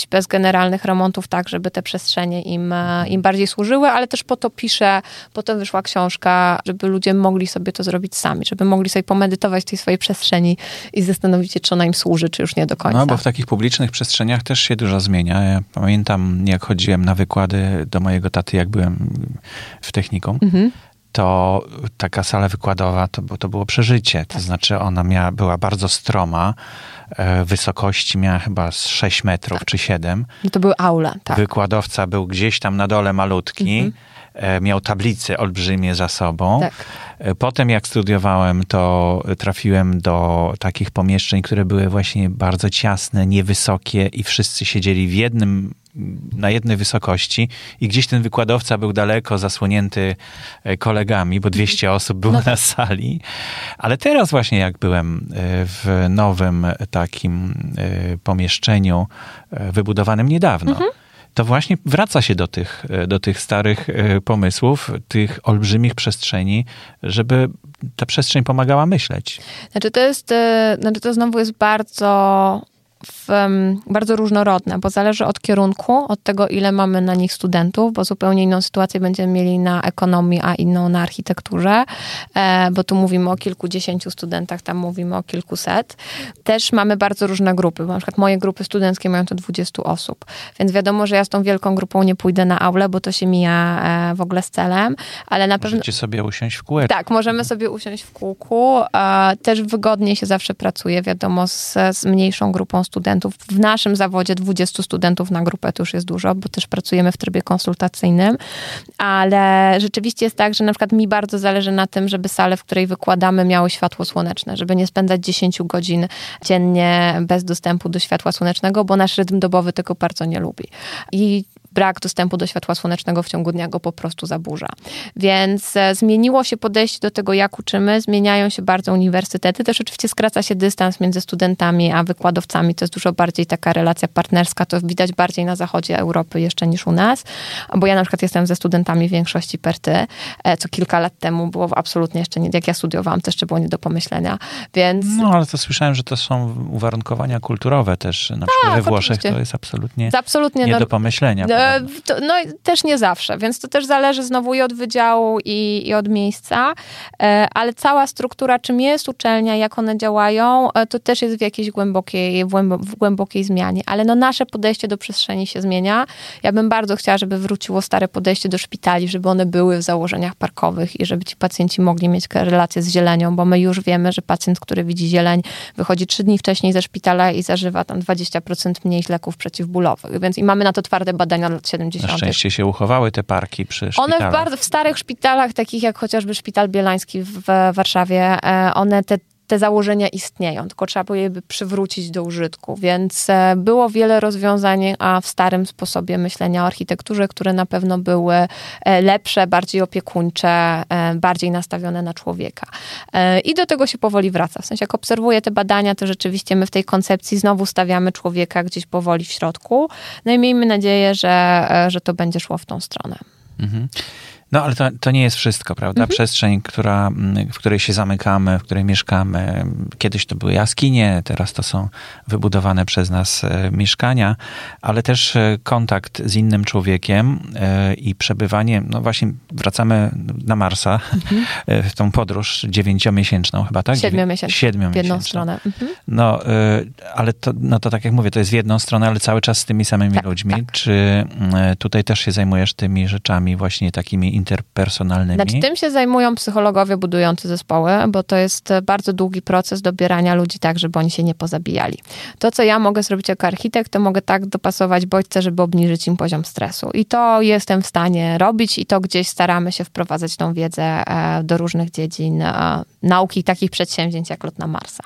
zrobić bez generalnych remontów tak, żeby te przestrzenie im, im bardziej służyły, ale też po to piszę, po to wyszła książka, żeby ludzie mogli sobie to zrobić sami, żeby mogli sobie pomedytować w tej swojej przestrzeni i zastanowić się, czy ona im służy, czy już nie do końca. No, bo w takich publicznych przestrzeniach też się dużo zmienia. Ja pamiętam, jak chodziłem na wykłady do mojego taty, jak byłem w technikum, mhm. to taka sala wykładowa to, to było przeżycie. To tak. znaczy ona miała, była bardzo stroma, wysokości miała chyba z sześć metrów tak. czy siedem. No to były aule, tak. Wykładowca był gdzieś tam na dole malutki. Mhm. Miał tablice olbrzymie za sobą. Tak. Potem jak studiowałem, to trafiłem do takich pomieszczeń, które były właśnie bardzo ciasne, niewysokie i wszyscy siedzieli w jednym, na jednej wysokości i gdzieś ten wykładowca był daleko zasłonięty kolegami, bo dwieście osób było no. na sali. Ale teraz właśnie jak byłem w nowym takim pomieszczeniu wybudowanym niedawno, mhm. to właśnie wraca się do tych, do tych starych pomysłów, tych olbrzymich przestrzeni, żeby ta przestrzeń pomagała myśleć. Znaczy to jest, znaczy to znowu jest bardzo... W, bardzo różnorodne, bo zależy od kierunku, od tego, ile mamy na nich studentów, bo zupełnie inną sytuację będziemy mieli na ekonomii, a inną na architekturze, e, bo tu mówimy o kilkudziesięciu studentach, tam mówimy o kilkuset. Też mamy bardzo różne grupy, bo na przykład moje grupy studenckie mają to dwadzieścia osób, więc wiadomo, że ja z tą wielką grupą nie pójdę na aulę, bo to się mija e, w ogóle z celem, ale na pewno... Możecie sobie usiąść w kółku. Tak, możemy sobie usiąść w kółku. E, też wygodniej się zawsze pracuje, wiadomo, z, z mniejszą grupą studentów. W naszym zawodzie dwudziestu studentów na grupę to już jest dużo, bo też pracujemy w trybie konsultacyjnym, ale rzeczywiście jest tak, że na przykład mi bardzo zależy na tym, żeby sale, w której wykładamy, miały światło słoneczne, żeby nie spędzać dziesięć godzin dziennie bez dostępu do światła słonecznego, bo nasz rytm dobowy tego bardzo nie lubi. I brak dostępu do światła słonecznego w ciągu dnia go po prostu zaburza. Więc zmieniło się podejście do tego, jak uczymy, zmieniają się bardzo uniwersytety. Też oczywiście skraca się dystans między studentami a wykładowcami. To jest dużo bardziej taka relacja partnerska. To widać bardziej na zachodzie Europy jeszcze niż u nas. Bo ja na przykład jestem ze studentami w większości per ty, co kilka lat temu było absolutnie jeszcze nie, jak ja studiowałam, to jeszcze było nie do pomyślenia. Więc... No, ale to słyszałem, że to są uwarunkowania kulturowe też. Na przykład we Włoszech oczywiście. To jest absolutnie, to absolutnie nie no, do pomyślenia. No, To, no też nie zawsze, więc to też zależy znowu i od wydziału i, i od miejsca, ale cała struktura, czym jest uczelnia, jak one działają, to też jest w jakiejś głębokiej, w głębokiej zmianie, ale no nasze podejście do przestrzeni się zmienia. Ja bym bardzo chciała, żeby wróciło stare podejście do szpitali, żeby one były w założeniach parkowych i żeby ci pacjenci mogli mieć relację z zielenią, bo my już wiemy, że pacjent, który widzi zieleń, wychodzi trzy dni wcześniej ze szpitala i zażywa tam dwadzieścia procent mniej leków przeciwbólowych, więc i mamy na to twarde badania lat siedemdziesiątych. Na szczęście się uchowały te parki przy szpitalach. One w, bardzo, w starych szpitalach, takich jak chociażby Szpital Bielański w, w Warszawie, one te te założenia istnieją, tylko trzeba było je przywrócić do użytku, więc było wiele rozwiązań a w starym sposobie myślenia o architekturze, które na pewno były lepsze, bardziej opiekuńcze, bardziej nastawione na człowieka. I do tego się powoli wraca. W sensie, jak obserwuję te badania, to rzeczywiście my w tej koncepcji znowu stawiamy człowieka gdzieś powoli w środku. No i miejmy nadzieję, że, że to będzie szło w tą stronę. Mhm. No, ale to, to nie jest wszystko, prawda? Mhm. Przestrzeń, która, w której się zamykamy, w której mieszkamy. Kiedyś to były jaskinie, teraz to są wybudowane przez nas mieszkania, ale też kontakt z innym człowiekiem i przebywanie, no właśnie wracamy na Marsa, mhm. w tą podróż dziewięciomiesięczną chyba, tak? Siedmiomiesięczną. Siedmiomiesięczną. W jedną stronę. Mhm. No, ale to, no to tak jak mówię, to jest w jedną stronę, ale cały czas z tymi samymi tak, ludźmi. Tak. Czy tutaj też się zajmujesz tymi rzeczami właśnie takimi interpersonalnymi? Znaczy, tym się zajmują psychologowie budujący zespoły, bo to jest bardzo długi proces dobierania ludzi tak, żeby oni się nie pozabijali. To, co ja mogę zrobić jako architekt, to mogę tak dopasować bodźce, żeby obniżyć im poziom stresu. I to jestem w stanie robić i to gdzieś staramy się wprowadzać tą wiedzę do różnych dziedzin nauki, takich przedsięwzięć jak lot na Marsa.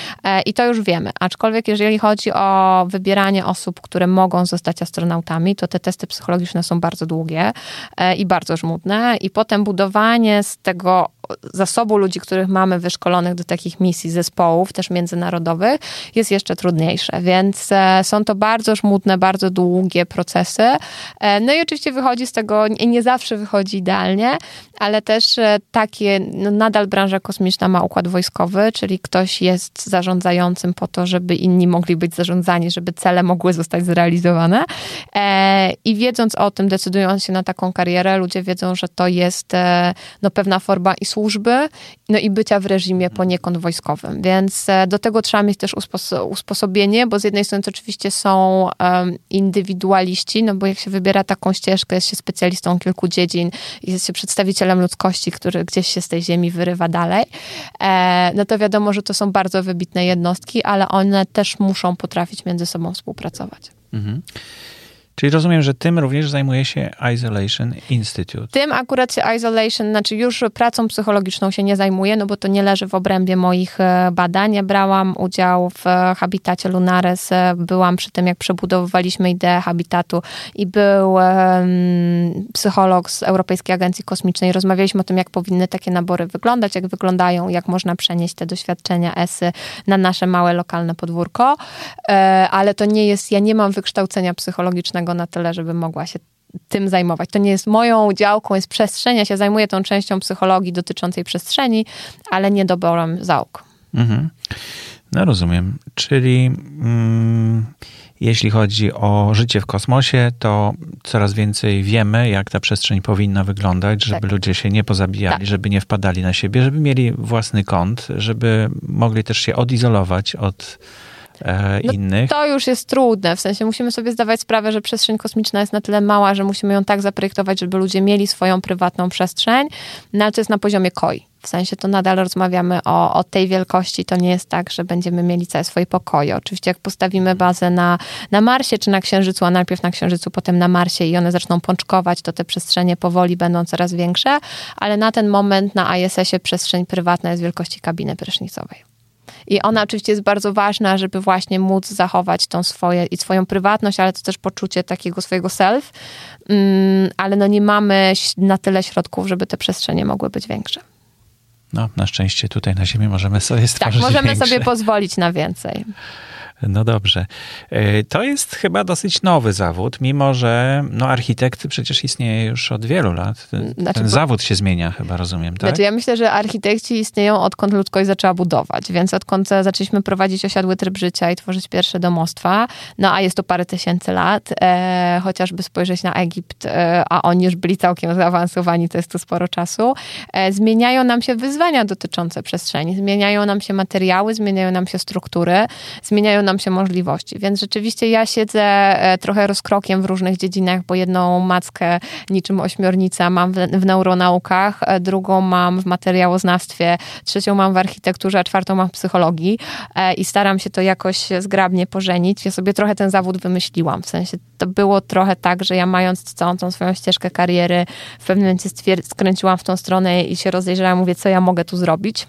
I to już wiemy. Aczkolwiek jeżeli chodzi o wybieranie osób, które mogą zostać astronautami, to te testy psychologiczne są bardzo długie i bardzo żmudne. trudne i potem budowanie z tego zasobu ludzi, których mamy wyszkolonych do takich misji, zespołów, też międzynarodowych, jest jeszcze trudniejsze, więc są to bardzo żmudne, bardzo długie procesy. No i oczywiście wychodzi z tego, nie zawsze wychodzi idealnie, ale też takie, no nadal branża kosmiczna ma układ wojskowy, czyli ktoś jest zarządzającym po to, żeby inni mogli być zarządzani, żeby cele mogły zostać zrealizowane. I wiedząc o tym, decydując się na taką karierę, ludzie wiedzą, że to jest no, pewna forma i służby, no i bycia w reżimie poniekąd wojskowym. Więc do tego trzeba mieć też uspos- usposobienie, bo z jednej strony to oczywiście są um, indywidualiści, no bo jak się wybiera taką ścieżkę, jest się specjalistą kilku dziedzin, jest się przedstawicielem ludzkości, który gdzieś się z tej ziemi wyrywa dalej, e, no to wiadomo, że to są bardzo wybitne jednostki, ale one też muszą potrafić między sobą współpracować. Mhm. Czyli rozumiem, że tym również zajmuje się Isolation Institute. Tym akurat się Isolation, znaczy już pracą psychologiczną się nie zajmuję, no bo to nie leży w obrębie moich badań. Ja brałam udział w Habitacie Lunares, byłam przy tym, jak przebudowywaliśmy ideę habitatu i był um, psycholog z Europejskiej Agencji Kosmicznej. Rozmawialiśmy o tym, jak powinny takie nabory wyglądać, jak wyglądają, jak można przenieść te doświadczenia E S Y na nasze małe, lokalne podwórko. Ale to nie jest, ja nie mam wykształcenia psychologicznego na tyle, żeby mogła się tym zajmować. To nie jest moją działką, jest przestrzeń. Ja się zajmuję tą częścią psychologii dotyczącej przestrzeni, ale nie doborem załóg. Mhm. No rozumiem. Czyli mm, jeśli chodzi o życie w kosmosie, to coraz więcej wiemy, jak ta przestrzeń powinna wyglądać, żeby tak. ludzie się nie pozabijali, tak. żeby nie wpadali na siebie, żeby mieli własny kąt, żeby mogli też się odizolować od No, innych. To już jest trudne, w sensie musimy sobie zdawać sprawę, że przestrzeń kosmiczna jest na tyle mała, że musimy ją tak zaprojektować, żeby ludzie mieli swoją prywatną przestrzeń, no ale to jest na poziomie koi. W sensie to nadal rozmawiamy o, o tej wielkości, to nie jest tak, że będziemy mieli całe swoje pokoje. Oczywiście jak postawimy bazę na, na Marsie czy na Księżycu, a najpierw na Księżycu, potem na Marsie i one zaczną pączkować, to te przestrzenie powoli będą coraz większe, ale na ten moment na I S S-ie przestrzeń prywatna jest wielkości kabiny prysznicowej. I ona oczywiście jest bardzo ważna, żeby właśnie móc zachować tą swoje i swoją prywatność, ale to też poczucie takiego swojego self, mm, ale no nie mamy na tyle środków, żeby te przestrzenie mogły być większe. No, na szczęście tutaj na Ziemi możemy sobie stworzyć Tak, możemy większe. sobie pozwolić na więcej. No dobrze. To jest chyba dosyć nowy zawód, mimo że no, architekt przecież istnieje już od wielu lat. Ten, znaczy, ten zawód się zmienia chyba, rozumiem, tak? Znaczy ja myślę, że architekci istnieją odkąd ludzkość zaczęła budować, więc odkąd zaczęliśmy prowadzić osiadły tryb życia i tworzyć pierwsze domostwa, no a jest to parę tysięcy lat, e, chociażby spojrzeć na Egipt, e, a oni już byli całkiem zaawansowani, to jest to sporo czasu, e, zmieniają nam się wyzwania dotyczące przestrzeni, zmieniają nam się materiały, zmieniają nam się struktury, zmieniają nam się możliwości. Więc rzeczywiście ja siedzę trochę rozkrokiem w różnych dziedzinach, bo jedną mackę niczym ośmiornica mam w, w neuronaukach, drugą mam w materiałoznawstwie, trzecią mam w architekturze, a czwartą mam w psychologii i staram się to jakoś zgrabnie pożenić. Ja sobie trochę ten zawód wymyśliłam. W sensie to było trochę tak, że ja mając całą tą swoją ścieżkę kariery w pewnym momencie stwierd- skręciłam w tą stronę i się rozejrzałam, mówię, co ja mogę tu zrobić.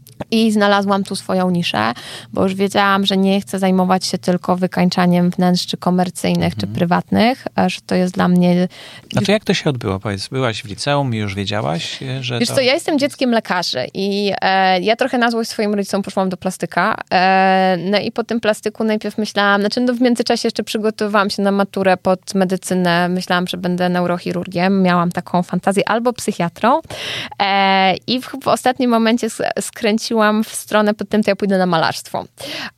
I znalazłam tu swoją niszę, bo już wiedziałam, że nie chcę zajmować się tylko wykańczaniem wnętrz czy komercyjnych, mhm. czy prywatnych, że to jest dla mnie... A to jak to się odbyło? Powiedz, byłaś w liceum i już wiedziałaś, że Wiesz to... co, ja jestem dzieckiem lekarzy i e, ja trochę na złość swoim rodzicom poszłam do plastyka. E, no i po tym plastyku najpierw myślałam, znaczy no w międzyczasie jeszcze przygotowywałam się na maturę pod medycynę. Myślałam, że będę neurochirurgiem. Miałam taką fantazję albo psychiatrą. E, I w, w ostatnim momencie skręciłam w stronę pod tym, to ja pójdę na malarstwo.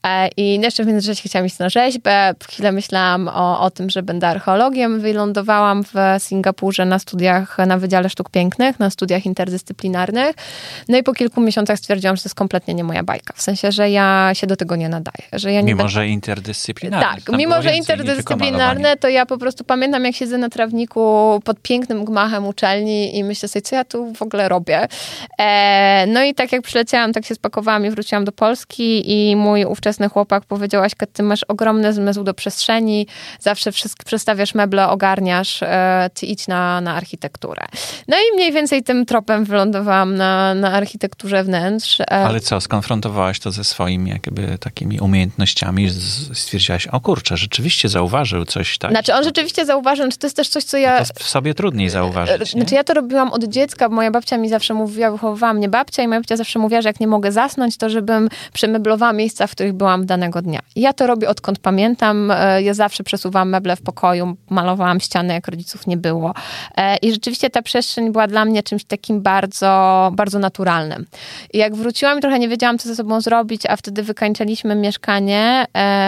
I jeszcze w międzyczasie chciałam iść na rzeźbę. Chwilę myślałam o, o tym, że będę archeologiem. Wylądowałam w Singapurze na studiach na Wydziale Sztuk Pięknych, na studiach interdyscyplinarnych. No i po kilku miesiącach stwierdziłam, że to jest kompletnie nie moja bajka. W sensie, że ja się do tego nie nadaję. Że ja nie mimo, będę... że interdyscyplinarne. Tak, mimo, że więcej, interdyscyplinarne, to ja po prostu pamiętam, jak siedzę na trawniku pod pięknym gmachem uczelni i myślę sobie, co ja tu w ogóle robię. E, no i tak jak przyleciałam tak się spakowałam i wróciłam do Polski i mój ówczesny chłopak powiedział: Aśka, ty masz ogromny zmysł do przestrzeni, zawsze wszystko przestawiasz meble, ogarniasz, ty idź na, na architekturę. No i mniej więcej tym tropem wylądowałam na, na architekturze wnętrz. Ale co, skonfrontowałaś to ze swoimi jakby takimi umiejętnościami, stwierdziłaś, o kurczę, rzeczywiście zauważył coś, tak? Znaczy on rzeczywiście zauważył, czy to jest też coś, co ja... To w sobie trudniej zauważyć, Znaczy ja to robiłam od dziecka, bo moja babcia mi zawsze mówiła, wychowywała mnie babcia i moja babcia zawsze mówiła, że jak nie mogę zasnąć, to żebym przemeblowała miejsca, w których byłam danego dnia. I ja to robię odkąd pamiętam. Ja zawsze przesuwałam meble w pokoju, malowałam ściany, jak rodziców nie było. I rzeczywiście ta przestrzeń była dla mnie czymś takim bardzo, bardzo naturalnym. I jak wróciłam i trochę nie wiedziałam, co ze sobą zrobić, a wtedy wykańczaliśmy mieszkanie,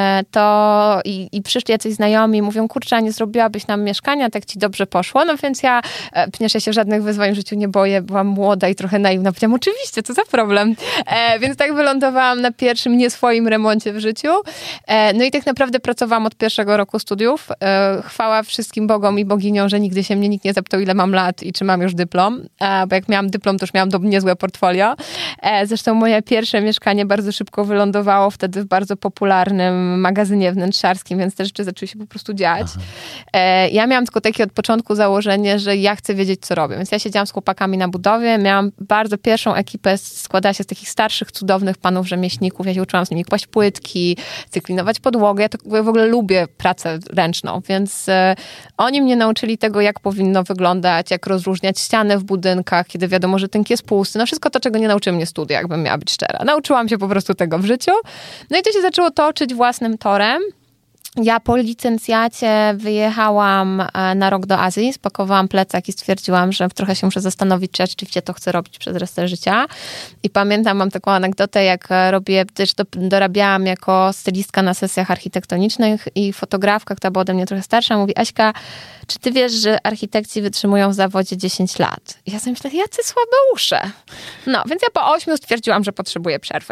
to i, i przyszli jacyś znajomi i mówią, kurczę, a nie zrobiłabyś nam mieszkania, tak ci dobrze poszło. No więc ja, ponieważ ja się żadnych wyzwań w życiu nie boję, byłam młoda i trochę naiwna. Powiedziałam, oczywiście, co za problem. E, więc tak wylądowałam na pierwszym nie swoim remoncie w życiu. E, no i tak naprawdę pracowałam od pierwszego roku studiów. E, chwała wszystkim bogom i boginiom, że nigdy się mnie nikt nie zapytał, ile mam lat i czy mam już dyplom. E, bo jak miałam dyplom, to już miałam do, niezłe portfolio. E, zresztą moje pierwsze mieszkanie bardzo szybko wylądowało wtedy w bardzo popularnym magazynie wnętrzarskim, więc te rzeczy zaczęły się po prostu dziać. E, ja miałam tylko takie od początku założenie, że ja chcę wiedzieć, co robię. Więc ja siedziałam z chłopakami na budowie, miałam bardzo pierwszą ekipę, składała się z takich starszych, cudownych panów rzemieślników. Ja się uczyłam z nimi kłaść płytki, cyklinować podłogę. Ja to w ogóle lubię pracę ręczną, więc e, oni mnie nauczyli tego, jak powinno wyglądać, jak rozróżniać ściany w budynkach, kiedy wiadomo, że tynk jest pusty. No wszystko to, czego nie nauczyły mnie studia, jakbym miała być szczera. Nauczyłam się po prostu tego w życiu. No i to się zaczęło toczyć własnym torem. Ja po licencjacie wyjechałam na rok do Azji, spakowałam plecak i stwierdziłam, że trochę się muszę zastanowić, czy ja rzeczywiście to chcę robić przez resztę życia. I pamiętam, mam taką anegdotę, jak robię, też do, dorabiałam jako stylistka na sesjach architektonicznych i fotografka, która była ode mnie trochę starsza, mówi, Aśka, czy ty wiesz, że architekci wytrzymują w zawodzie dziesięć lat? I ja sobie myślę, jacy słabeusze. No, więc ja po ośmiu stwierdziłam, że potrzebuję przerwy.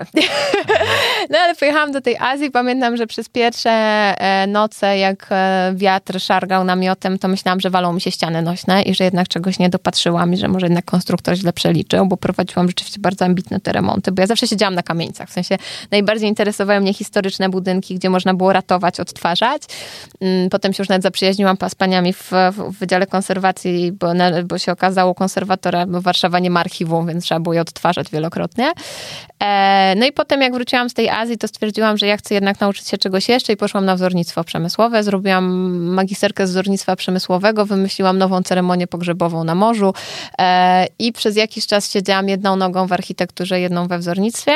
No, ale pojechałam do tej Azji. Pamiętam, że przez pierwsze noce, jak wiatr szargał namiotem, to myślałam, że walą mi się ściany nośne i że jednak czegoś nie dopatrzyłam i że może jednak konstruktor źle przeliczył, bo prowadziłam rzeczywiście bardzo ambitne te remonty, bo ja zawsze siedziałam na kamieńcach. W sensie najbardziej interesowały mnie historyczne budynki, gdzie można było ratować, odtwarzać. Potem się już nawet zaprzyjaźniłam z paniami w, w Wydziale Konserwacji, bo, bo się okazało, konserwatora, bo Warszawa nie ma archiwum, więc trzeba było je odtwarzać wielokrotnie. No i potem jak wróciłam z tej Azji, to stwierdziłam, że ja chcę jednak nauczyć się czegoś jeszcze i poszłam na wzornictwo przemysłowe. Zrobiłam magisterkę z wzornictwa przemysłowego, wymyśliłam nową ceremonię pogrzebową na morzu i przez jakiś czas siedziałam jedną nogą w architekturze, jedną we wzornictwie.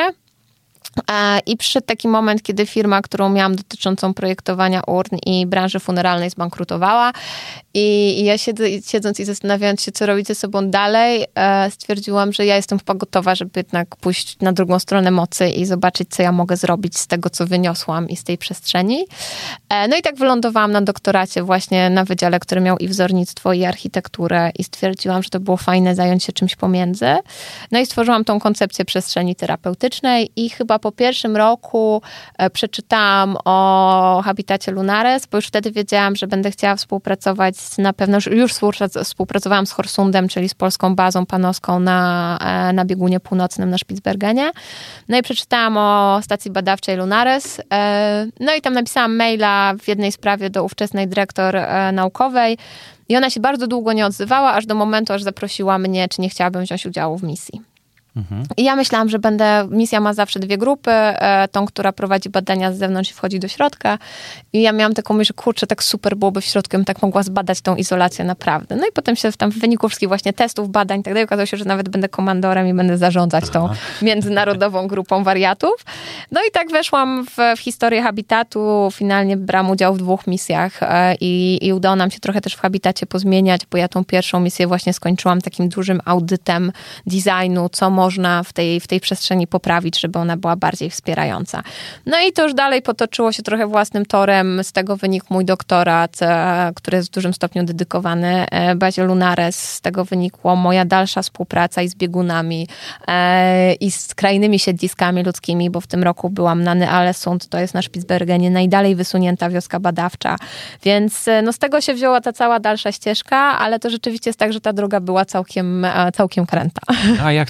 I przyszedł taki moment, kiedy firma, którą miałam dotyczącą projektowania urn i branży funeralnej zbankrutowała i ja siedząc i zastanawiając się, co robić ze sobą dalej, stwierdziłam, że ja jestem chyba gotowa, żeby jednak pójść na drugą stronę mocy i zobaczyć, co ja mogę zrobić z tego, co wyniosłam i z tej przestrzeni. No i tak wylądowałam na doktoracie właśnie na wydziale, który miał i wzornictwo, i architekturę i stwierdziłam, że to było fajne zająć się czymś pomiędzy. No i stworzyłam tą koncepcję przestrzeni terapeutycznej i chyba po pierwszym roku przeczytałam o habitacie Lunares, bo już wtedy wiedziałam, że będę chciała współpracować na pewno, już współpracowałam z Horsundem, czyli z polską bazą panowską na, na biegunie północnym na Spitsbergenie. No i przeczytałam o stacji badawczej Lunares. No i tam napisałam maila w jednej sprawie do ówczesnej dyrektor naukowej i ona się bardzo długo nie odzywała, aż do momentu, aż zaprosiła mnie, czy nie chciałabym wziąć udziału w misji. Mhm. I ja myślałam, że będę, misja ma zawsze dwie grupy, tą, która prowadzi badania z zewnątrz i wchodzi do środka i ja miałam taką myśl, że kurczę, tak super byłoby w środku, bym tak mogła zbadać tą izolację naprawdę. No i potem się tam w wyniku wszystkich właśnie testów, badań i tak dalej okazało się, że nawet będę komandorem i będę zarządzać tą Aha. międzynarodową grupą wariatów. No i tak weszłam w, w historię habitatu, finalnie brałam udział w dwóch misjach i, i udało nam się trochę też w habitacie pozmieniać, bo ja tą pierwszą misję właśnie skończyłam takim dużym audytem designu, co można w tej, w tej przestrzeni poprawić, żeby ona była bardziej wspierająca. No i to już dalej potoczyło się trochę własnym torem. Z tego wynikł mój doktorat, który jest w dużym stopniu dedykowany bazie Lunares. Z tego wynikła moja dalsza współpraca i z biegunami, i z krajnymi siedliskami ludzkimi, bo w tym roku byłam na Ny-Ålesund, to jest na Spitsbergenie, najdalej wysunięta wioska badawcza. Więc no, z tego się wzięła ta cała dalsza ścieżka, ale to rzeczywiście jest tak, że ta droga była całkiem, całkiem kręta. A jak teraz wygląda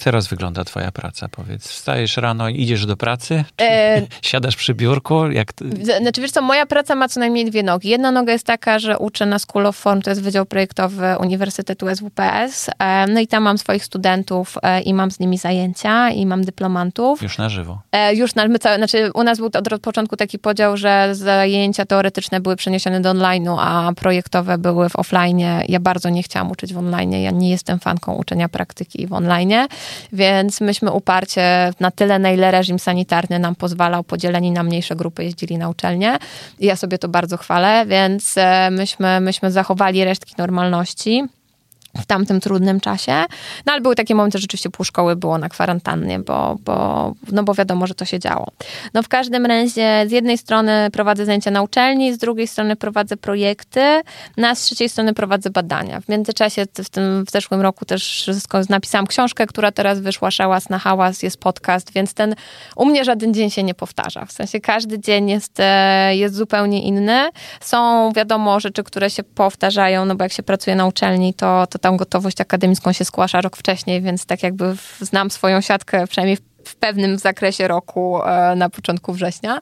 wygląda twoja praca? Powiedz, wstajesz rano i idziesz do pracy? Czy e... siadasz przy biurku? Jak ty... Znaczy, wiesz co, moja praca ma co najmniej dwie nogi. Jedna noga jest taka, że uczę na School of Form, to jest Wydział Projektowy Uniwersytetu S W P S. No i tam mam swoich studentów i mam z nimi zajęcia i mam dyplomantów. Już na żywo? Już na, my całe, znaczy u nas był od początku taki podział, że zajęcia teoretyczne były przeniesione do online'u, a projektowe były w offline'ie. Ja bardzo nie chciałam uczyć w online'ie. Ja nie jestem fanką uczenia praktyki w online'ie, więc myśmy uparcie na tyle, na ile reżim sanitarny nam pozwalał, podzieleni na mniejsze grupy, jeździli na uczelnię. I ja sobie to bardzo chwalę, więc myśmy, myśmy zachowali resztki normalności w tamtym trudnym czasie. No ale były takie momenty, że rzeczywiście pół szkoły było na kwarantannie, bo, bo, no bo wiadomo, że to się działo. No w każdym razie z jednej strony prowadzę zajęcia na uczelni, z drugiej strony prowadzę projekty, no a z trzeciej strony prowadzę badania. W międzyczasie w tym w zeszłym roku też napisałam książkę, która teraz wyszła, Szałas na hałas, jest podcast, więc ten u mnie żaden dzień się nie powtarza. W sensie każdy dzień jest, jest zupełnie inny. Są wiadomo rzeczy, które się powtarzają, no bo jak się pracuje na uczelni, to, to tam gotowość akademicką się zgłasza rok wcześniej, więc tak jakby znam swoją siatkę przynajmniej w, w pewnym zakresie roku e, na początku września.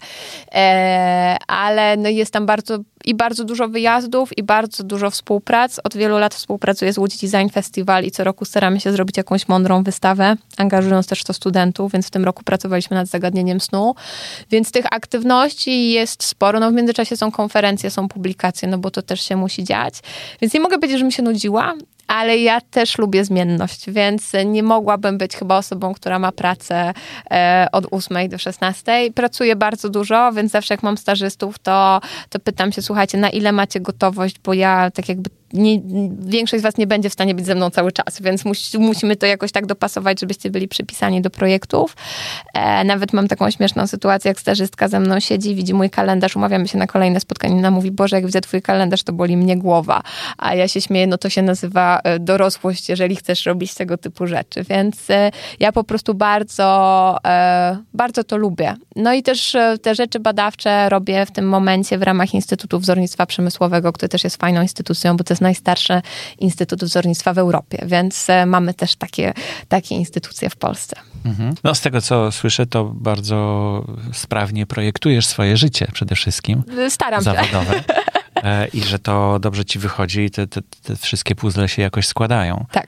E, ale no jest tam bardzo i bardzo dużo wyjazdów i bardzo dużo współprac. Od wielu lat współpracuję z Łódź Design Festival i co roku staramy się zrobić jakąś mądrą wystawę, angażując też to studentów, więc w tym roku pracowaliśmy nad zagadnieniem snu. Więc tych aktywności jest sporo. No w międzyczasie są konferencje, są publikacje, no bo to też się musi dziać. Więc nie mogę powiedzieć, że mi się nudziła, ale ja też lubię zmienność, więc nie mogłabym być chyba osobą, która ma pracę e, od ósmej do szesnastej. Pracuję bardzo dużo, więc zawsze jak mam stażystów, to, to pytam się, słuchajcie, na ile macie gotowość, bo ja tak jakby nie, większość z was nie będzie w stanie być ze mną cały czas, więc musi, musimy to jakoś tak dopasować, żebyście byli przypisani do projektów. E, nawet mam taką śmieszną sytuację, jak stażystka ze mną siedzi, widzi mój kalendarz, umawiamy się na kolejne spotkanie, ona mówi, Boże, jak widzę twój kalendarz, to boli mnie głowa. A ja się śmieję, no to się nazywa dorosłość, jeżeli chcesz robić tego typu rzeczy. Więc e, ja po prostu bardzo, e, bardzo to lubię. No i też e, te rzeczy badawcze robię w tym momencie w ramach Instytutu Wzornictwa Przemysłowego, który też jest fajną instytucją, bo to jest najstarszy Instytut Wzornictwa w Europie, więc mamy też takie, takie instytucje w Polsce. Mhm. No z tego, co słyszę, to bardzo sprawnie projektujesz swoje życie przede wszystkim. Staram zawodowe. się. I że to dobrze ci wychodzi i te, te, te wszystkie puzzle się jakoś składają. Tak.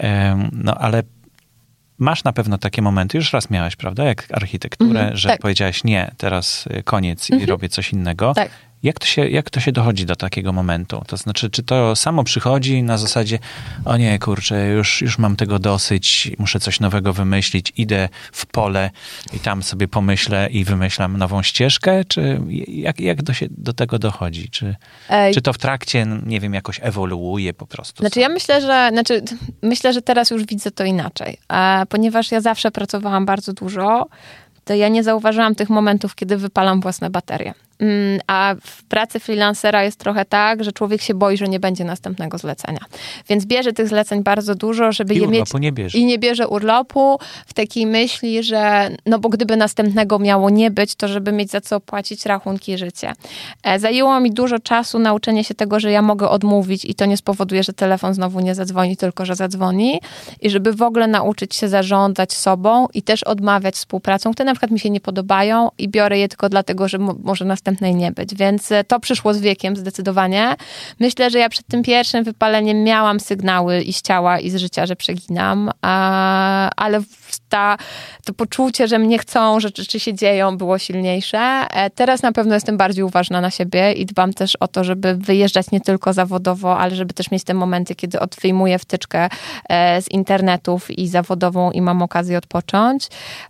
No ale masz na pewno takie momenty, już raz miałaś, prawda, jak architekturę, mhm, że tak. powiedziałaś nie, teraz koniec i mhm. robię coś innego. Tak. Jak to, się, jak to się dochodzi do takiego momentu? To znaczy, czy to samo przychodzi na zasadzie, o nie, kurczę, już, już mam tego dosyć, muszę coś nowego wymyślić, idę w pole i tam sobie pomyślę i wymyślam nową ścieżkę? Czy jak, jak do, się, do tego dochodzi? Czy, czy to w trakcie, nie wiem, jakoś ewoluuje po prostu? Znaczy ja myślę, że, znaczy, myślę, że teraz już widzę to inaczej, a ponieważ ja zawsze pracowałam bardzo dużo, to ja nie zauważyłam tych momentów, kiedy wypalam własne baterie. A w pracy freelancera jest trochę tak, że człowiek się boi, że nie będzie następnego zlecenia. Więc bierze tych zleceń bardzo dużo, żeby I je urlopu mieć. Nie bierze. I nie bierze urlopu w takiej myśli, że no bo gdyby następnego miało nie być, to żeby mieć za co opłacić rachunki i życie. Zajęło mi dużo czasu nauczenie się tego, że ja mogę odmówić i to nie spowoduje, że telefon znowu nie zadzwoni, tylko że zadzwoni. I żeby w ogóle nauczyć się zarządzać sobą i też odmawiać współpracą, które na przykład mi się nie podobają i biorę je tylko dlatego, że m- może następnej nie być. Więc to przyszło z wiekiem zdecydowanie. Myślę, że ja przed tym pierwszym wypaleniem miałam sygnały i z ciała, i z życia, że przeginam, a, ale ta, to poczucie, że mnie chcą, że rzeczy się dzieją, było silniejsze. Teraz na pewno jestem bardziej uważna na siebie i dbam też o to, żeby wyjeżdżać nie tylko zawodowo, ale żeby też mieć te momenty, kiedy odwyjmuję wtyczkę z internetów i zawodową i mam okazję odpocząć,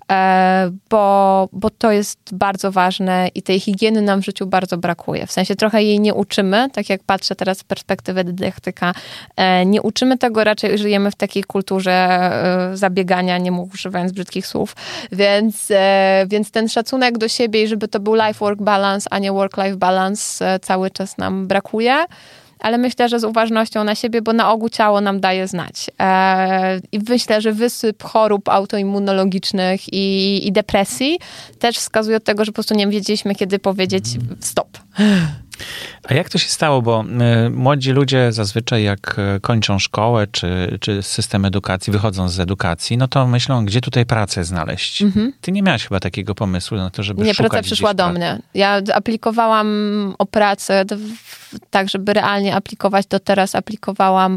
bo, bo to jest bardzo ważne i tej higieny nam w życiu bardzo brakuje. W sensie trochę jej nie uczymy, tak jak patrzę teraz z perspektywy dydaktyka, nie uczymy tego, raczej żyjemy w takiej kulturze zabiegania, nie używając brzydkich słów, więc, więc ten szacunek do siebie i żeby to był life-work balance, a nie work-life balance cały czas nam brakuje. Ale myślę, że z uważnością na siebie, bo na ogół ciało nam daje znać. Eee, I myślę, że wysyp chorób autoimmunologicznych i, i depresji też wskazuje od tego, że po prostu nie wiedzieliśmy, kiedy powiedzieć stop. A jak to się stało? Bo y, młodzi ludzie zazwyczaj jak kończą szkołę czy, czy system edukacji, wychodzą z edukacji, no to myślą, gdzie tutaj pracę znaleźć. Mhm. Ty nie miałaś chyba takiego pomysłu na to, żeby nie, szukać praca przyszła do pracy. mnie. Ja aplikowałam o pracę, tak żeby realnie aplikować, to teraz aplikowałam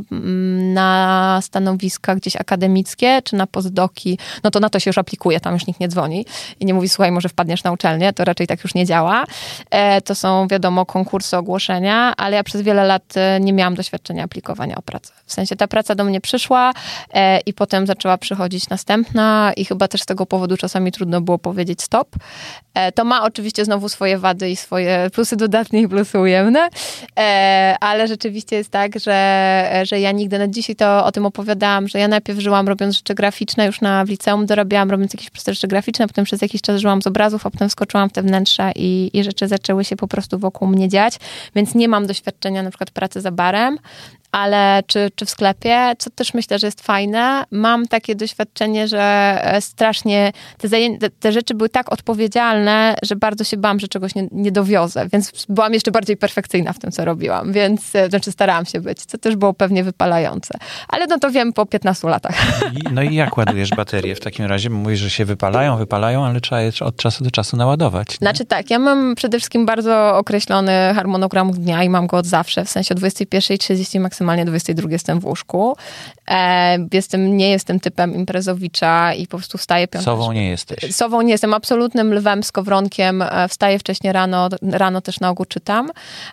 na stanowiska gdzieś akademickie, czy na postdoki. No to na to się już aplikuje, tam już nikt nie dzwoni i nie mówi, słuchaj, może wpadniesz na uczelnię, to raczej tak już nie działa. E, to są, wiadomo, konkursy, ogłoszenia, ale ja przez wiele lat nie miałam doświadczenia aplikowania o pracę. W sensie ta praca do mnie przyszła e, i potem zaczęła przychodzić następna i chyba też z tego powodu czasami trudno było powiedzieć stop. E, to ma oczywiście znowu swoje wady i swoje plusy dodatnie i plusy ujemne, e, ale rzeczywiście jest tak, że, że ja nigdy, na dzisiaj to o tym opowiadałam, że ja najpierw żyłam robiąc rzeczy graficzne, już na w liceum dorabiałam robiąc jakieś proste rzeczy graficzne, potem przez jakiś czas żyłam z obrazów, a potem wskoczyłam w te wnętrza i, i rzeczy zaczęły się po prostu wokół mnie dziać, więc nie mam doświadczenia na przykład pracy za barem, ale czy, czy w sklepie, co też myślę, że jest fajne. Mam takie doświadczenie, że strasznie te, zajęcia, te rzeczy były tak odpowiedzialne, że bardzo się bałam, że czegoś nie, nie dowiozę, więc byłam jeszcze bardziej perfekcyjna w tym, co robiłam, więc znaczy starałam się być, co też było pewnie wypalające. Ale no to wiem po piętnastu latach. I, no i jak ładujesz baterie w takim razie? Mówisz, że się wypalają, wypalają, ale trzeba je od czasu do czasu naładować. Nie? Znaczy tak, ja mam przede wszystkim bardzo określony harmonogram dnia i mam go od zawsze, w sensie o dwudziestej pierwszej trzydzieści maksymalnie dwudziestej drugiej jestem w łóżku. E, jestem, nie jestem typem imprezowicza i po prostu wstaję piątej. Sową nie jesteś. Sową nie jestem, absolutnym lwem z kowronkiem. Wstaję wcześniej rano, rano też na ogół czytam.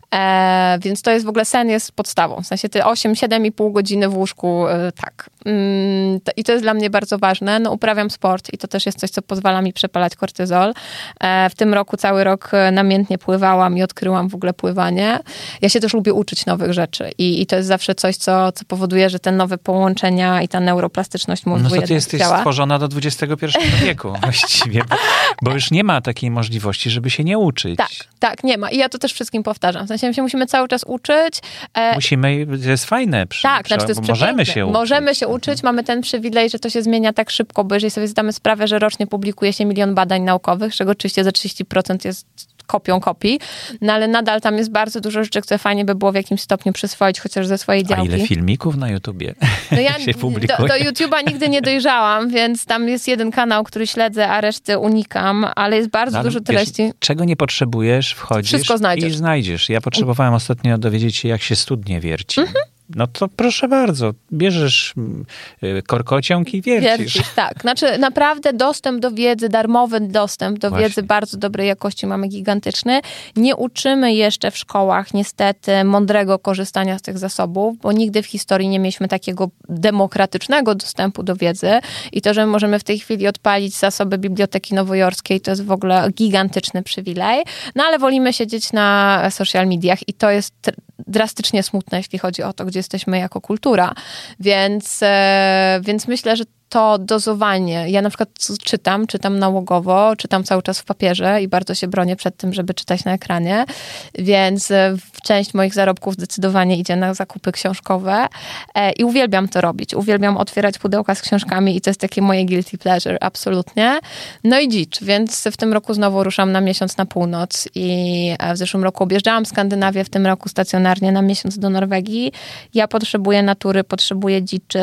E, więc to jest w ogóle, sen jest podstawą. W sensie te osiem siedem i pół godziny w łóżku, e, tak. Mm, to, I to jest dla mnie bardzo ważne. No, uprawiam sport i to też jest coś, co pozwala mi przepalać kortyzol. E, w tym roku cały rok namiętnie pływałam i odkryłam w ogóle pływanie. Ja się też lubię uczyć nowych rzeczy i, i to jest zawsze coś, co, co powoduje, że te nowe połączenia i ta neuroplastyczność mózgu No to ty jesteś działa. stworzona do dwudziestego pierwszego wieku właściwie, bo, bo już nie ma takiej możliwości, żeby się nie uczyć. Tak, tak, nie ma. I ja to też wszystkim powtarzam. W sensie my się musimy cały czas uczyć. Musimy, to jest fajne. Przy, tak, przy, znaczy to jest możemy się uczyć. Możemy się uczyć, mamy ten przywilej, że to się zmienia tak szybko, bo jeżeli sobie zdamy sprawę, że rocznie publikuje się milion badań naukowych, z czego oczywiście za trzydzieści procent jest kopią kopii, no ale nadal tam jest bardzo dużo rzeczy, które fajnie by było w jakimś stopniu przyswoić, chociaż ze swojej działki. A ile filmików na YouTubie no ja się publikuje? Do, do YouTube'a nigdy nie dojrzałam, więc tam jest jeden kanał, który śledzę, a reszty unikam, ale jest bardzo no, dużo treści. Wiesz, czego nie potrzebujesz, wchodzisz Wszystko znajdziesz. i znajdziesz. Ja potrzebowałem ostatnio dowiedzieć się, jak się studnie wierci. Mhm. No to proszę bardzo, bierzesz korkociąg i wiercisz. wiercisz. Tak, znaczy naprawdę dostęp do wiedzy, darmowy dostęp do Właśnie. wiedzy bardzo dobrej jakości mamy gigantyczny. Nie uczymy jeszcze w szkołach niestety mądrego korzystania z tych zasobów, bo nigdy w historii nie mieliśmy takiego demokratycznego dostępu do wiedzy i to, że możemy w tej chwili odpalić zasoby Biblioteki Nowojorskiej, to jest w ogóle gigantyczny przywilej. No ale wolimy siedzieć na social mediach i to jest drastycznie smutne, jeśli chodzi o to, gdzie jesteśmy jako kultura. Więc, e, więc myślę, że to dozowanie. Ja na przykład czytam, czytam nałogowo, czytam cały czas w papierze i bardzo się bronię przed tym, żeby czytać na ekranie, więc część moich zarobków zdecydowanie idzie na zakupy książkowe i uwielbiam to robić. Uwielbiam otwierać pudełka z książkami i to jest takie moje guilty pleasure, absolutnie. No i dzicz, więc w tym roku znowu ruszam na miesiąc na północ i w zeszłym roku objeżdżałam Skandynawię, w tym roku stacjonarnie na miesiąc do Norwegii. Ja potrzebuję natury, potrzebuję dziczy,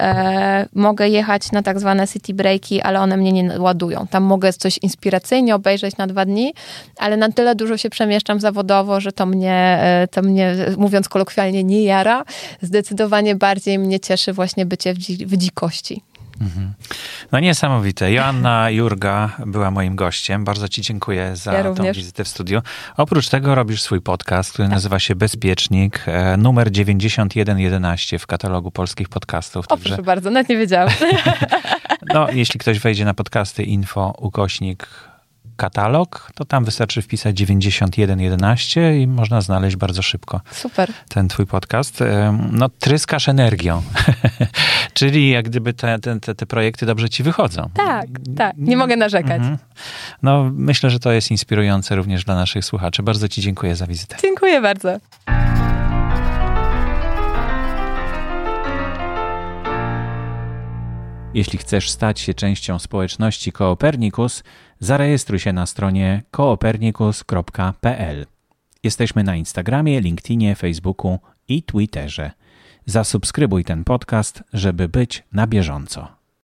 e, mogę jechać na tak zwane city breaki, ale one mnie nie ładują. Tam mogę coś inspiracyjnie obejrzeć na dwa dni, ale na tyle dużo się przemieszczam zawodowo, że to mnie, to mnie mówiąc kolokwialnie, nie jara. Zdecydowanie bardziej mnie cieszy właśnie bycie w, dzi- w dzikości. Mhm. No niesamowite. Joanna Jurga była moim gościem. Bardzo ci dziękuję za ja tą wizytę w studiu. Oprócz tego robisz swój podcast, który tak. nazywa się Bezpiecznik, numer dziewięćdziesiąt jeden jedenaście w katalogu polskich podcastów. O, Także... proszę bardzo, nawet nie wiedziałam. No, jeśli ktoś wejdzie na podcasty info ukośnik katalog, to tam wystarczy wpisać dziewięćdziesiąt jeden jedenaście i można znaleźć bardzo szybko Super. ten twój podcast. No, tryskasz energią. Czyli jak gdyby te, te, te projekty dobrze ci wychodzą. Tak, tak. Nie mogę narzekać. Mhm. No, myślę, że to jest inspirujące również dla naszych słuchaczy. Bardzo ci dziękuję za wizytę. Dziękuję bardzo. Jeśli chcesz stać się częścią społeczności Kopernikus, zarejestruj się na stronie kopernikus kropka p l. Jesteśmy na Instagramie, LinkedInie, Facebooku i Twitterze. Zasubskrybuj ten podcast, żeby być na bieżąco.